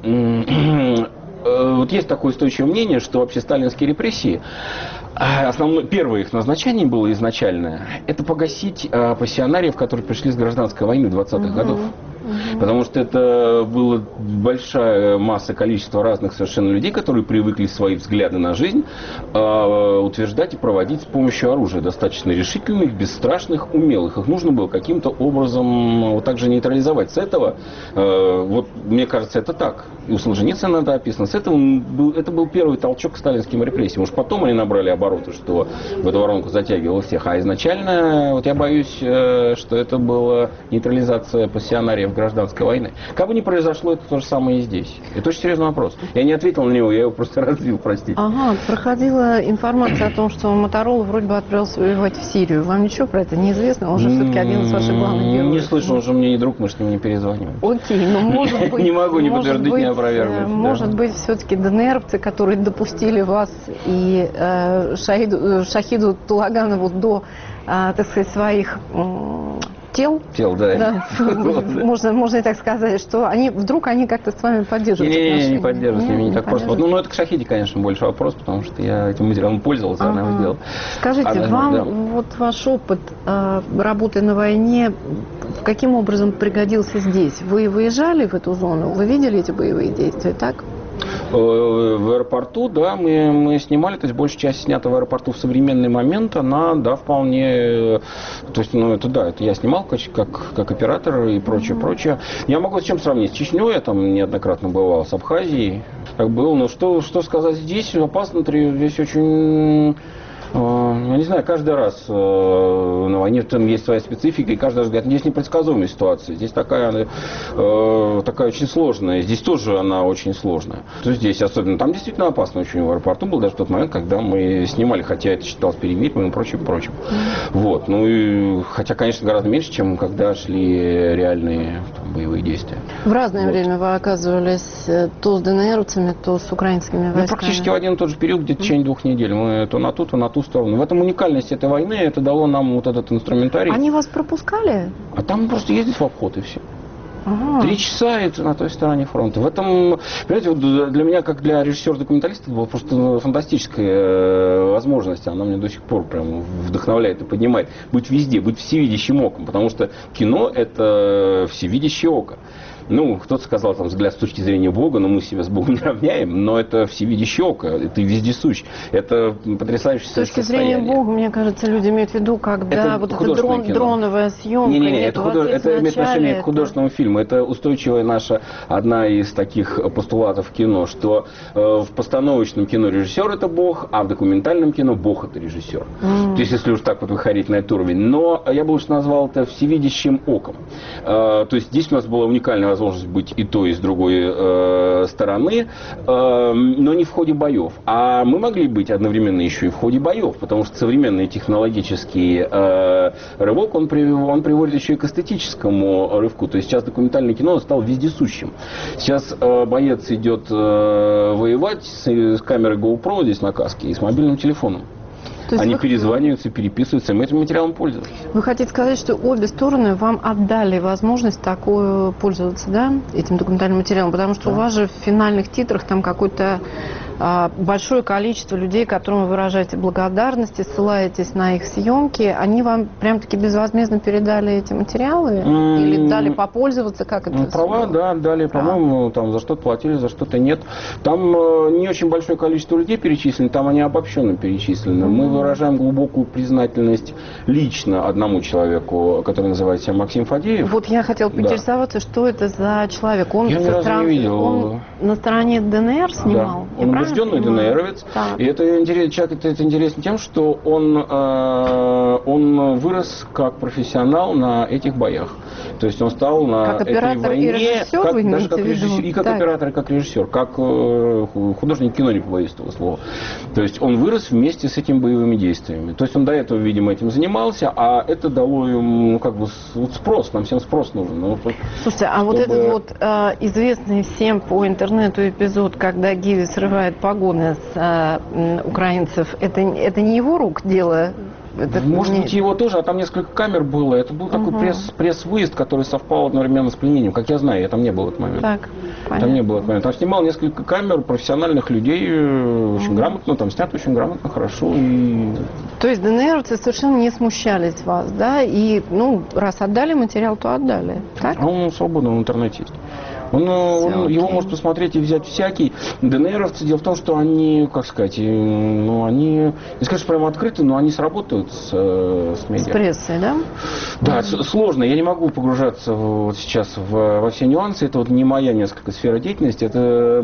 вот есть такое устойчивое мнение, что вообще сталинские репрессии, основное, первое их назначение было изначальное, это погасить а, пассионариев, которые пришли с гражданской войны двадцатых годов. Потому что это была большая масса, количество разных совершенно людей, которые привыкли свои взгляды на жизнь э, утверждать и проводить с помощью оружия. Достаточно решительных, бесстрашных, умелых. Их нужно было каким-то образом вот так же нейтрализовать. С этого, э, вот мне кажется, это так. И у Солженицына это описано. С этого был, это был первый толчок к сталинским репрессиям. Уж потом они набрали обороты, что в эту воронку затягивало всех. А изначально, вот я боюсь, э, что это была нейтрализация пассионариев гражданской войны. Как бы ни произошло, это то же самое и здесь. Это очень серьезный вопрос. Я не ответил на него, я его просто развил, простите. Ага, проходила информация о том, что Моторола вроде бы отправился воевать в Сирию. Вам ничего про это неизвестно? Он же все-таки один из ваших главных героев. Не слышал, он же мне не друг, мы с ним не перезваниваем. Окей, но может быть... Не могу ни подтвердить, ни опровергнуть. Может быть, все-таки ДНРовцы, которые допустили вас и э, Шахиду, Шахиду Тулаганову до, э, так сказать, своих э, тел. Тел, да. да. можно, можно и так сказать, что они вдруг они как-то с вами поддерживают не, отношения. Не, не поддерживают, с ними не, не так просто. Ну, ну, это к Шахиде, конечно, больше вопрос, потому что я этим материалом пользовался, ага. она его сделала. Скажите, она, вам да. вот ваш опыт э, работы на войне каким образом пригодился здесь? Вы выезжали в эту зону? Вы видели эти боевые действия, так? В аэропорту, да, мы, мы снимали, то есть большая часть снята в аэропорту в современный момент, она, да, вполне, то есть, ну, это да, это я снимал как, как, как оператор и прочее, mm-hmm. прочее. Я могу с чем сравнить? С Чечней я там неоднократно бывал, с Абхазией, как был, но что, что сказать здесь, опасно, здесь очень... Я не знаю, каждый раз на войне там есть своя специфика, и каждый раз говорит, здесь непредсказуемая ситуация, здесь такая, такая очень сложная, здесь тоже она очень сложная. То есть здесь особенно, там действительно опасно очень в аэропорту был, даже в тот момент, когда мы снимали, хотя это считалось перевидным и прочим, прочим. Вот, ну и, хотя, конечно, гораздо меньше, чем когда шли реальные там, боевые действия. В разное вот. время вы оказывались то с ДНРовцами, то с украинскими войсками? Ну, практически в один и тот же период, где-то в течение двух недель. Мы то на ту, то на ту сторону. В этом уникальность этой войны, это дало нам вот этот инструментарий. Они вас пропускали? А там просто ездить в обход и все. Ага. Три часа это на той стороне фронта. В этом, понимаете, вот для меня, как для режиссера-документалиста, это была просто фантастическая возможность. Она меня до сих пор прям вдохновляет и поднимает. Быть везде, быть всевидящим оком. Потому что кино – это всевидящее око. Ну, кто-то сказал, там, взгляд с точки зрения Бога, но мы себя с Богом не равняем, но это всевидящее око, ты вездесущ. Это потрясающее состояние. С точки зрения Бога, мне кажется, люди имеют в виду, когда это вот эта дрон, дроновая съемка. Не-не-не, это, худож... это имеет отношение это... к художественному фильму. Это устойчивая наша, одна из таких постулатов кино, что э, в постановочном кино режиссер это Бог, а в документальном кино Бог это режиссер. Mm. То есть, если уж так вот выходить на этот уровень. Но я бы лучше назвал это всевидящим оком. Э, то есть, здесь у нас была уникальная возможность возможность быть и той, и с другой э, стороны, э, но не в ходе боев. А мы могли быть одновременно еще и в ходе боев, потому что современный технологический э, рывок, он, при, он приводит еще и к эстетическому рывку. То есть сейчас документальное кино стало вездесущим. Сейчас э, боец идет э, воевать с, с камерой GoPro здесь на каске и с мобильным телефоном. Они вы... перезваниваются, переписываются, и мы этим материалом пользуемся. Вы хотите сказать, что обе стороны вам отдали возможность такую пользоваться, да, этим документальным материалом? Потому что да. у вас же в финальных титрах там какой-то а, большое количество людей, которым вы выражаете благодарность и ссылаетесь на их съемки. Они вам прям-таки безвозмездно передали эти материалы? Mm-hmm. Или дали попользоваться? Как это? Права, да, дали, по-моему, там за что-то платили, за что-то нет. Там э, не очень большое количество людей перечислено, там они обобщенно перечислены. Mm-hmm. Мы выражаем глубокую признательность лично одному человеку, который называет себя Максим Фадеев. Вот я хотела поинтересоваться, да. что это за человек. Он, я ни разу стран... не видел. Он на стороне ДНР снимал? Да. Он убежденный ДНРовец. Так. И это интересно, человек это, это интересно тем, что он, э, он вырос как профессионал на этих боях. То есть он стал на как этой оператор войне, и режиссер, как, вы даже как режиссер, и как так. оператор, и как режиссер, как э, художник кино, не побоюсь этого слова. То есть он вырос вместе с этими боевыми действиями. То есть он до этого, видимо, этим занимался, а это дало ему, ну, как бы, вот спрос, нам всем спрос нужен. Ну, слушайте, а чтобы... вот этот вот э, известный всем по интернету эпизод, когда Гиви срывает погоны с э, украинцев, это, это не его рук дело? Это Может не... быть, его тоже, а там несколько камер было. Это был такой угу. пресс, пресс-выезд, который совпал одновременно с пленением. Как я знаю, я там не был в этот момент. Так, там не было в этот момент. Там снимал несколько камер профессиональных людей, очень угу. грамотно, там снято очень грамотно, хорошо. И... То есть ДНРовцы совершенно не смущались вас, да? И, ну, раз отдали материал, то отдали, так? Он свободно в интернете есть. Он, он, его может посмотреть и взять всякий. ДНРовцы, дело в том, что они, как сказать, ну, они, не скажешь прямо открыты, но они сработают с, с медиа. С прессой, да? Да, mm-hmm. сложно. Я не могу погружаться вот сейчас в, во все нюансы. Это вот не моя несколько сфера деятельности. Это...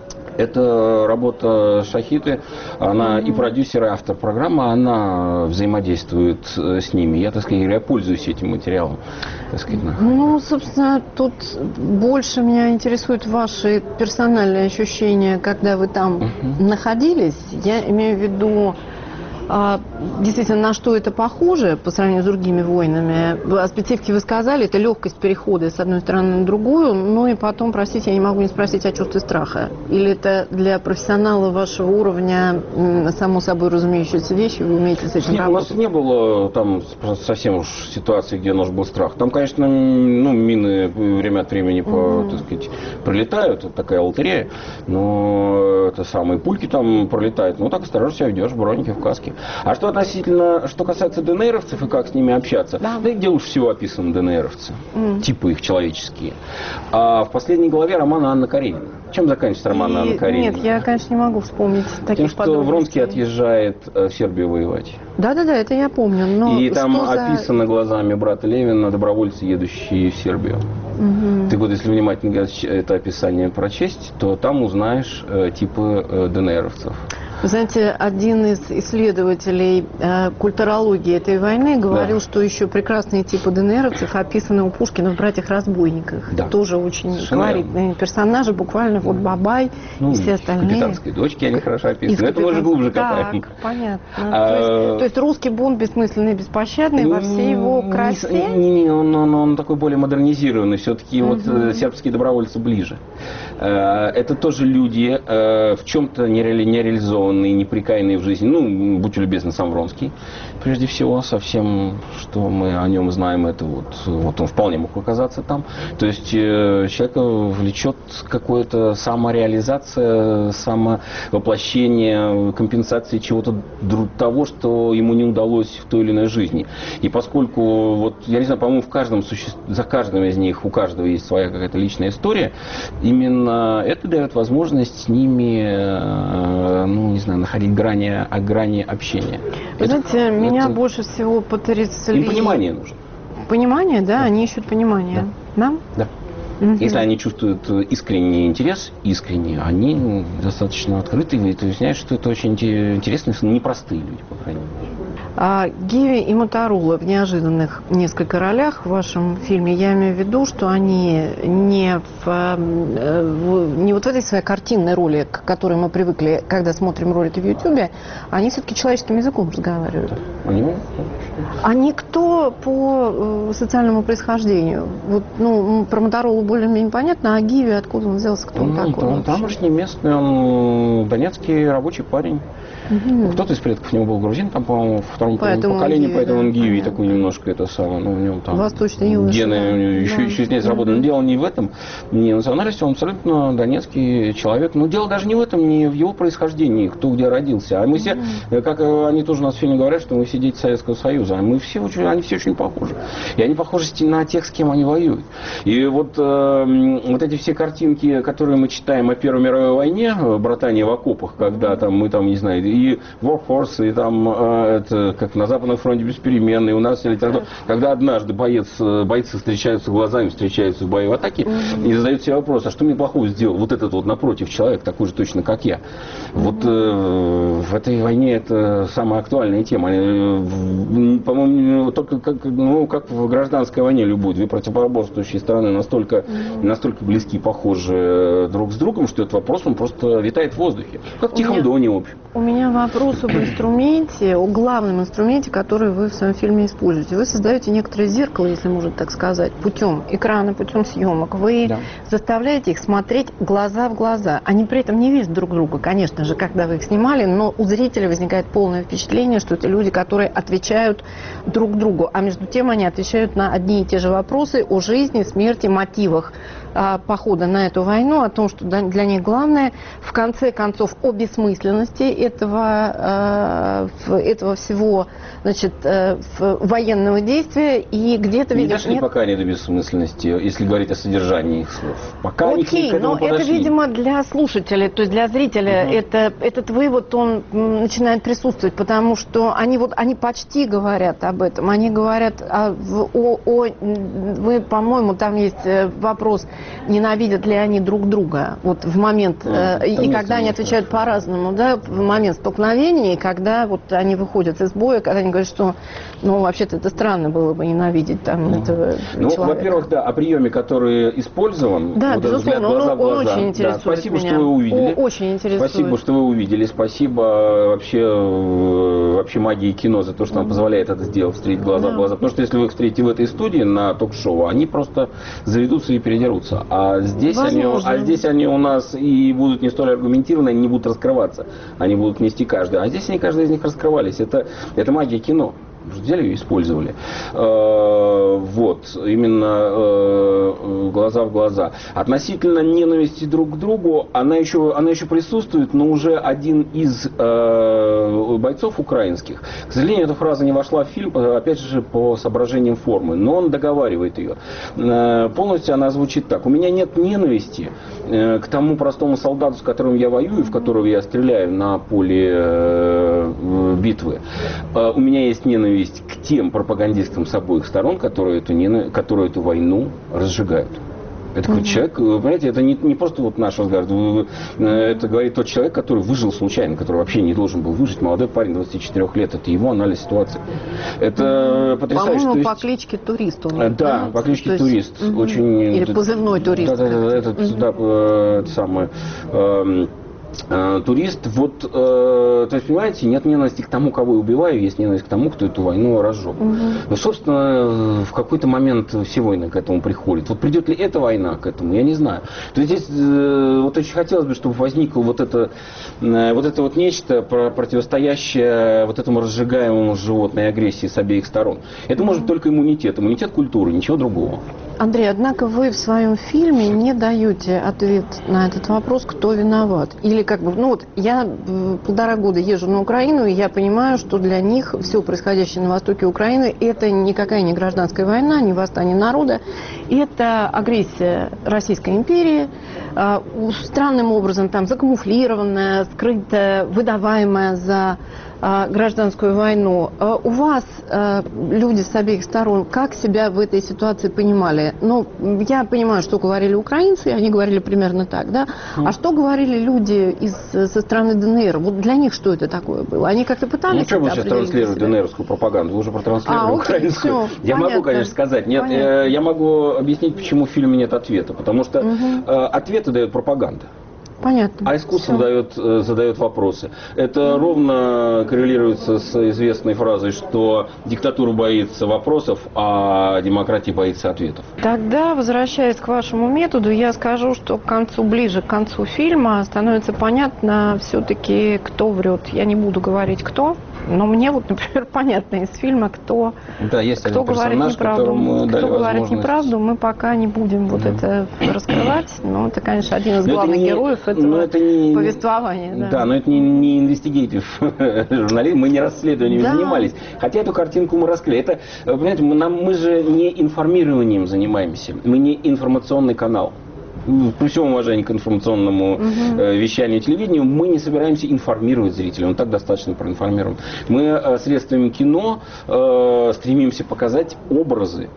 Это работа Шахиды, она mm-hmm. и продюсер, и автор программы, она взаимодействует с ними. Я, так сказать, я пользуюсь этим материалом. так сказать, на... Ну, собственно, тут больше меня интересуют ваши персональные ощущения, когда вы там uh-huh. находились. Я имею в виду, а, действительно, на что это похоже по сравнению с другими войнами. О специфике вы сказали, это легкость перехода с одной стороны на другую, ну и потом, простите, я не могу не спросить о чувстве страха. Или это для профессионала вашего уровня, само собой разумеющаяся вещь, вы умеете с этим Нет, работать? У нас не было там совсем уж ситуации, где нужен был страх. Там, конечно, ну, мины время от времени по, mm-hmm. так сказать, пролетают, это такая лотерея, но это самые пульки там пролетают. Ну, так осторожно себя ведешь, в бронике, в каске. А что относительно, что касается ДНРовцев и как с ними общаться, да, да и где лучше всего описаны ДНРовцы, mm. типы их человеческие. А в последней главе романа Анна Каренина. Чем заканчивается роман и... Анна Каренина? Нет, я, конечно, не могу вспомнить таких Тем, что Вронский отъезжает в Сербию воевать. Да-да-да, это я помню. Но и там за... описано глазами брата Левина добровольцы, едущие в Сербию. Угу. Ты вот, если внимательно это описание прочесть, то там узнаешь э, типы э, ДНРовцев. Вы знаете, один из исследователей э, культурологии этой войны говорил, да. что еще прекрасные типы ДНРовцев описаны у Пушкина в «Братьях-разбойниках». Да. Тоже очень колоритные персонажи, буквально вот Бабай ну, и все остальные. В «Капитанской дочке» они хорошо описаны. Это мы уже глубже копаем. Так, понятно. А, то, есть, то есть русский бунт бессмысленный, беспощадный во всей его красе? Не, не, он, он, он такой более модернизированный. Все-таки угу. вот сербские добровольцы ближе. Это тоже люди в чем-то нереализованные, неприкаянные в жизни. Ну, будьте любезны, сам Вронский. Прежде всего, со всем, что мы о нем знаем, это вот, вот он вполне мог оказаться там. То есть э, человека влечет какая-то самореализация, самовоплощение, компенсация чего-то того, что ему не удалось в той или иной жизни. И поскольку, вот, я не знаю, по-моему, в каждом суще... за каждым из них, у каждого есть своя какая-то личная история, именно это дает возможность с ними, э, ну, не знаю, находить грани, грани общения. Вы это, знаете, меня это... больше всего потрясли... Им понимание нужно. Понимание, да? да. Они ищут понимание. Да? Да. да. Угу. Если они чувствуют искренний интерес, искренне, они достаточно открыты, и ты выясняешь, что это очень интересные, непростые люди, по крайней мере. А Гиви и Моторола в неожиданных несколько ролях в вашем фильме, я имею в виду, что они не в, в, не вот в этой своей картинной роли, к которой мы привыкли, когда смотрим ролики в Ютубе, они все-таки человеческим языком разговаривают. Они? Они кто по социальному происхождению? Вот, ну, про Моторолу более-менее понятно, а Гиви откуда он взялся, кто он, он такой? Он тамошний местный, он донецкий рабочий парень. Угу. Кто-то из предков у него был грузин, там, по-моему, в втором поэтому поколении, Гиви, поэтому да, он Гиви такой немножко это самое, ну, у него там восточный гены, да. еще, еще здесь работают. Но дело не в этом, не в национальности, он абсолютно донецкий человек. Но дело даже не в этом, не в его происхождении, кто где родился. А мы все, угу. как они тоже у нас в фильме говорят, что мы все дети Советского Союза, а мы все очень, они все очень похожи. И они похожи на тех, с кем они воюют. И вот, э, вот эти все картинки, которые мы читаем о Первой мировой войне, братание в окопах, когда там мы там, не знаю, и Warhorse, и там, э, это, как на Западном фронте без перемен, и у нас литература, когда однажды боец, бойцы встречаются глазами, встречаются в бою в атаке, mm-hmm. и задают себе вопрос, а что мне плохого сделал вот этот вот напротив человек, такой же точно, как я. Mm-hmm. Вот э, в этой войне это самая актуальная тема. Э, по-моему, только как, ну, как в гражданской войне любой, две противоборствующие стороны настолько, mm-hmm. настолько близки и похожи друг с другом, что этот вопрос, он просто витает в воздухе. Как в Тихом Доне, в общем. У меня вопрос об инструменте, о главном инструменте, который вы в своем фильме используете. Вы создаете некоторое зеркало, если можно так сказать, путем экрана, путем съемок. Вы да. заставляете их смотреть глаза в глаза. Они при этом не видят друг друга, конечно же, когда вы их снимали, но у зрителя возникает полное впечатление, что это люди, которые отвечают друг другу. А между тем они отвечают на одни и те же вопросы о жизни, смерти, мотивах а, похода на эту войну, о том, что для них главное, в конце концов, о бессмысленности этого, э, этого всего, значит, э, военного действия, и где-то... Не дошли нет... пока они до бессмысленности, если говорить о содержании их слов. Пока Окей, но подошли. Это, видимо, для слушателя, то есть для зрителя, угу. это, этот вывод, он начинает присутствовать, потому что они, вот, они почти говорят об этом, они говорят о... о, о вы, по-моему, там есть вопрос ненавидят ли они друг друга. Вот в момент, А, э, и когда они отвечают по-разному, да, в момент столкновения, когда вот они выходят из боя, когда они говорят, что, ну, вообще-то это странно было бы ненавидеть там Mm. этого Ну, человека. во-первых, да, о приеме, который использован. Да, вот этот взгляд безусловно, глаза он, в глаза. он очень интересует Да, спасибо, меня. что вы увидели. О, очень интересует. Спасибо, что вы увидели. Спасибо вообще, э, вообще магии кино за то, что нам позволяет это сделать, встретить глаза Да. в глаза. Потому что если вы их встретите в этой студии на ток-шоу, они просто заведутся и передерутся. А здесь, они, Возможно. а здесь они у нас и будут не столь аргументированы, они не будут раскрываться. Они будут нести каждый. А здесь они, каждый из них раскрывались. Это, это магия кино. Взяли и использовали. Э, вот, именно э, глаза в глаза. Относительно ненависти друг к другу, она еще, она еще присутствует, но уже один из э, бойцов украинских, к сожалению, эта фраза не вошла в фильм, опять же, по соображениям формы, но он договаривает ее. Э, полностью она звучит так. У меня нет ненависти э, к тому простому солдату, с которым я воюю, в которого я стреляю на поле э, битвы. Э, у меня есть ненависть к тем пропагандистам с обоих сторон, которые эту, ненав... которые эту войну разжигают. Это такой Мгм. человек, вы понимаете, это не, не просто вот наш разговор, это говорит тот человек, который выжил случайно, который вообще не должен был выжить, молодой парень, двадцати четырёх лет, это его анализ ситуации. Это потрясающе. По-моему, То есть- по кличке Турист он. Да, да, по кличке То есть, Турист. мгм. Очень... Или позывной Турист. Да, да, да, этот, Мгм. да, э, это самое... эм, э, турист, вот, э, то есть, понимаете, нет ненависти к тому, кого я убиваю, есть ненависть к тому, кто эту войну разжег. Мгм. Ну, собственно, в какой-то момент все войны к этому приходят. Вот придет ли эта война к этому, я не знаю. То есть здесь э, вот очень хотелось бы, чтобы возникло вот это, э, вот это вот нечто про- противостоящее вот этому разжигаемому животной агрессии с обеих сторон. Это может только иммунитет, иммунитет культуры, ничего другого. Андрей, однако вы в своем фильме не даете ответ на этот вопрос, кто виноват. Или как бы, ну вот я э, полтора года езжу на Украину, и я понимаю, что для них все происходящее на востоке Украины это никакая не гражданская война, не восстание народа, это агрессия Российской империи, э, странным образом там закамуфлированная, скрытая, выдаваемая за э, гражданскую войну. Э, у вас э, люди с обеих сторон как себя в этой ситуации понимали? Ну, я понимаю, что говорили украинцы, они говорили примерно так, да? А что говорили люди из, со стороны ДНР? Вот для них что это такое было? Они как-то пытались... Ну, что вы это сейчас определить для транслируете себя? ДНРовскую пропаганду? Вы уже протранслировали А, окей, украинскую. всё, я понятно. могу, конечно, сказать. Нет, Понятно. э, я могу объяснить, почему в фильме нет ответа. Потому что Мгм. э, ответы дает пропаганда. Понятно. А искусство Всё. дает, э, задает вопросы. Это ровно коррелируется с известной фразой, что диктатура боится вопросов, а демократия боится ответов. Тогда, возвращаясь к вашему методу, я скажу, что к концу, ближе к концу фильма становится понятно все-таки, кто врет. Я не буду говорить, кто, но мне вот, например, понятно из фильма, кто, Да, есть кто один говорит персонаж, неправду. которому дали Кто говорит возможность. неправду, мы пока не будем вот это раскрывать. Но это, конечно, один из Но это главных не- героев этого но это не- повествования. Да. Да, но это не, не инвестигейтив журнализм, мы не расследованием Да. занимались. Хотя эту картинку мы раскрыли. Это, э, понимаете, мы, нам, мы же не информированием занимаемся, мы не информационный канал. При всем уважении к информационному Мгм. э, вещанию и телевидению, мы не собираемся информировать зрителя, он так достаточно проинформирован. Мы э, средствами кино э, стремимся показать образы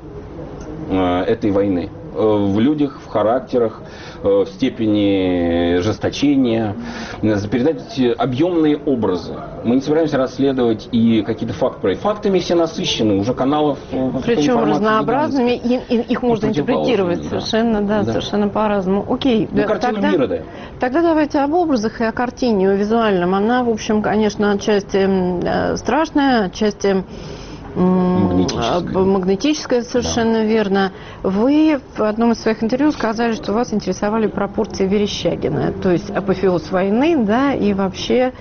э, этой войны э, в людях, в характерах, э, в степени жесточения, э, передать объемные образы. Мы не собираемся расследовать и какие-то факты проверять. Фактами все насыщены, уже каналов э, Причем информации разнообразными, и, и их можно интерпретировать да. совершенно, да, Да. совершенно по-разному. Окей, Ну, да, картину тогда, мира даем. тогда давайте об образах и о картине, о визуальном. Она, в общем, конечно, отчасти э, страшная, отчасти м, Магнетическая. э, магнетическая, совершенно верно. Вы в одном из своих интервью сказали, что вас интересовали пропорции Верещагина, то есть апофеоз войны, да, и вообще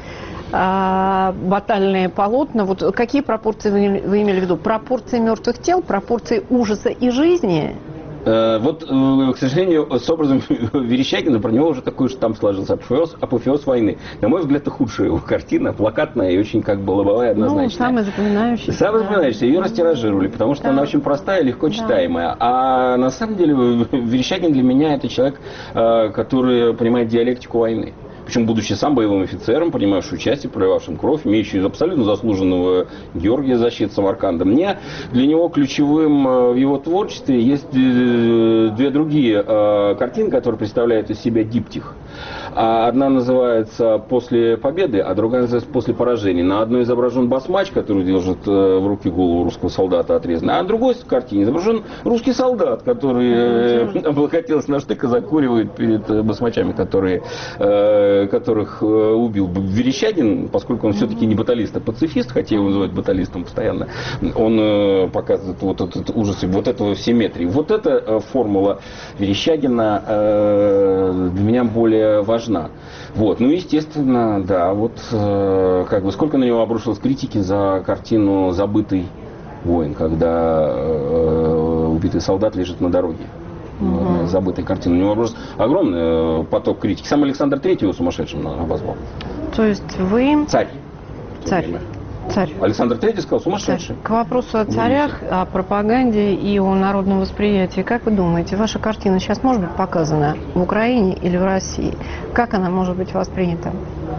а, батальные полотна. Вот какие пропорции вы, вы имели в виду? Пропорции мертвых тел, пропорции ужаса и жизни? Э, Вот, э, к сожалению, с образом Верещагина про него уже такой же там сложился апофеоз, апофеоз войны. На мой взгляд, это худшая его картина, плакатная и очень как бы лобовая, Ну, однозначная. самый запоминающийся. Самое да. запоминающееся, ее растиражировали, потому что Да. она очень простая, легко Да. читаемая. А на самом деле Верещагин для меня это человек, э, который понимает диалектику войны. причем будучи сам боевым офицером, принимавшим участие, проливавшим кровь, имеющий абсолютно заслуженного Георгия защиты Самарканда. Мне для него ключевым в его творчестве есть две другие картины, которые представляют из себя диптих. Одна называется «После победы», а другая называется «После поражения». На одной изображен басмач, который держит в руки голову русского солдата отрезанной, а на другой картине изображен русский солдат, который облокотился на штык и закуривает перед басмачами, которые, которых убил Верещагин, поскольку он все-таки не баталист, а пацифист, хотя его называют баталистом постоянно. Он показывает вот этот ужас, вот эту симметрию. Вот эта формула Верещагина для меня более важна. Вот. Ну, естественно, да, вот э, как бы сколько на него обрушилось критики за картину «Забытый воин», когда э, убитый солдат лежит на дороге. Угу. Забытая картина. У него обрушился огромный поток критики. Сам Александр Третий его сумасшедшим обозвал. То есть вы... Царь. Царь. Царь. Александр Третий сказал сумасшедший. Царь. К вопросу о царях, о пропаганде и о народном восприятии. Как вы думаете, ваша картина сейчас может быть показана в Украине или в России? Как она может быть воспринята?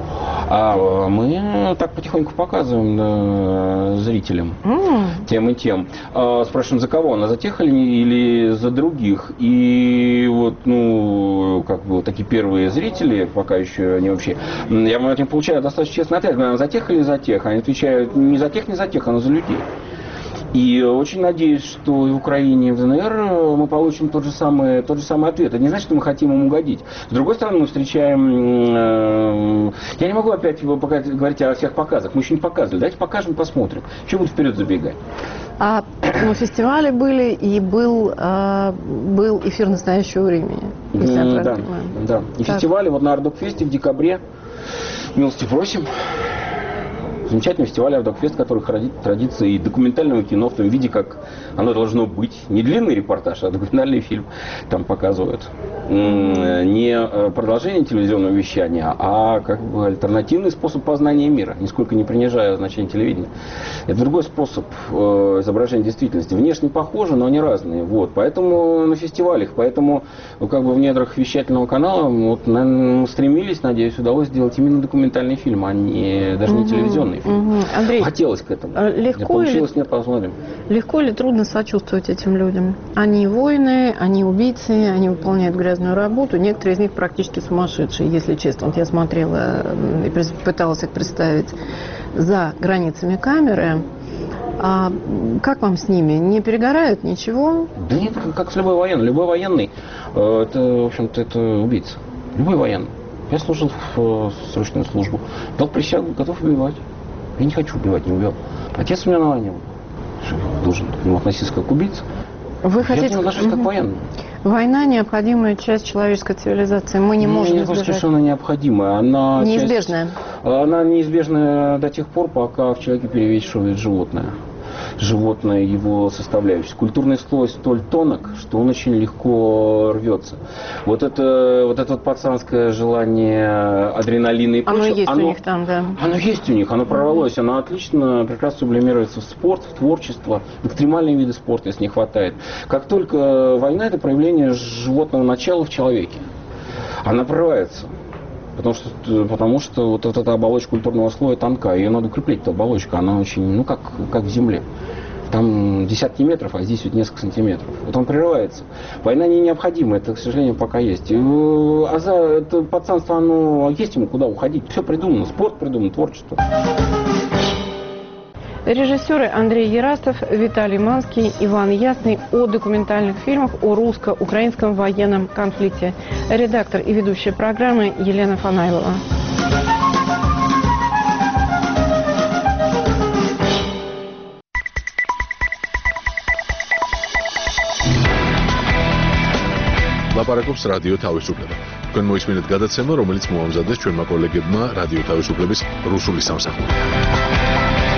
А мы так потихоньку показываем да, зрителям mm. тем и тем. А, спрашиваем, за кого она, за тех или, или за других. И вот, ну, как бы такие первые зрители, пока еще не вообще, я от них получаю достаточно честный ответ, за тех или за тех. Они отвечают не за тех, не за тех, а за людей. И очень надеюсь, что и в Украине, и в ДНР мы получим тот же самый, тот же самый ответ. Это не значит, что мы хотим им угодить. С другой стороны, мы встречаем... Э, я не могу опять говорить о всех показах. Мы еще не показывали. Давайте покажем, посмотрим. Чего будет вперед забегать? А ну, фестивали были, и был, э, был эфир настоящего времени. Если mm, я да, понимаю. Да. И так. Фестивали вот на Ардокфесте в декабре. Милости просим. Замечательный фестиваль Ардокфест, который хранит традиции документального кино в том виде, как оно должно быть. Не длинный репортаж, а документальный фильм там показывают. Не продолжение телевизионного вещания, а как бы альтернативный способ познания мира, нисколько не принижая значение телевидения. Это другой способ изображения действительности. Внешне похожи, но они разные. Вот. Поэтому на фестивалях, поэтому ну, как бы в недрах вещательного канала вот, мы стремились, надеюсь, удалось сделать именно документальный фильм, а не, даже не телевизионный. Угу. Андрей, хотелось к этому. Легко не получилось, ли, нет, посмотрим. Легко или трудно сочувствовать этим людям? Они воины, они убийцы, они выполняют грязную работу. Некоторые из них практически сумасшедшие, если честно. Вот я смотрела и пыталась их представить за границами камеры. А как вам с ними? Не перегорают ничего? Да нет, как с любой военный. Любой военный, это, в общем-то, это убийца. Любой военный. Я служил в срочную службу. Дал присягу, готов убивать. Я не хочу убивать, не убил. Отец у меня на войне. Должен к нему относиться как к убийце. Вы хотите... Я отношусь как к военному. Война – необходимая часть человеческой цивилизации. Мы не ну, можем не избежать. Не что она необходимая. Она неизбежная. Часть... Она неизбежная до тех пор, пока в человеке перевешивает животное. Животное, его составляющее. Культурный слой столь тонок, что он очень легко рвется. Вот это вот, это вот пацанское желание адреналина и прочего. Оно есть оно, у них там, да. Оно есть у них, оно прорвалось, оно отлично, прекрасно сублимируется в спорт, в творчество, в экстремальные виды спорта, если не хватает. Как только война – это проявление животного начала в человеке. Она прорывается. Потому что, потому что вот эта оболочка культурного слоя тонка, ее надо укреплять, эта оболочка, она очень, ну как, как в земле. Там десятки метров, а здесь вот несколько сантиметров. Вот он прерывается. Война не необходима, это, к сожалению, пока есть. А за это пацанство, оно есть ему куда уходить. Все придумано, спорт придуман, творчество. Режиссеры Андрей Ерастов, Виталий Манский, Иван Ясный о документальных фильмах о русско-украинском военном конфликте. Редактор и ведущая программы Елена Фанайлова. ლაპარაკობს რადიო თავისუფლება. თქვენ მოისმინეთ გადაცემა, რომელიც მოამზადეს ჩვენმა კოლეგებმა რადიო თავისუფლების რუსული სამსახური.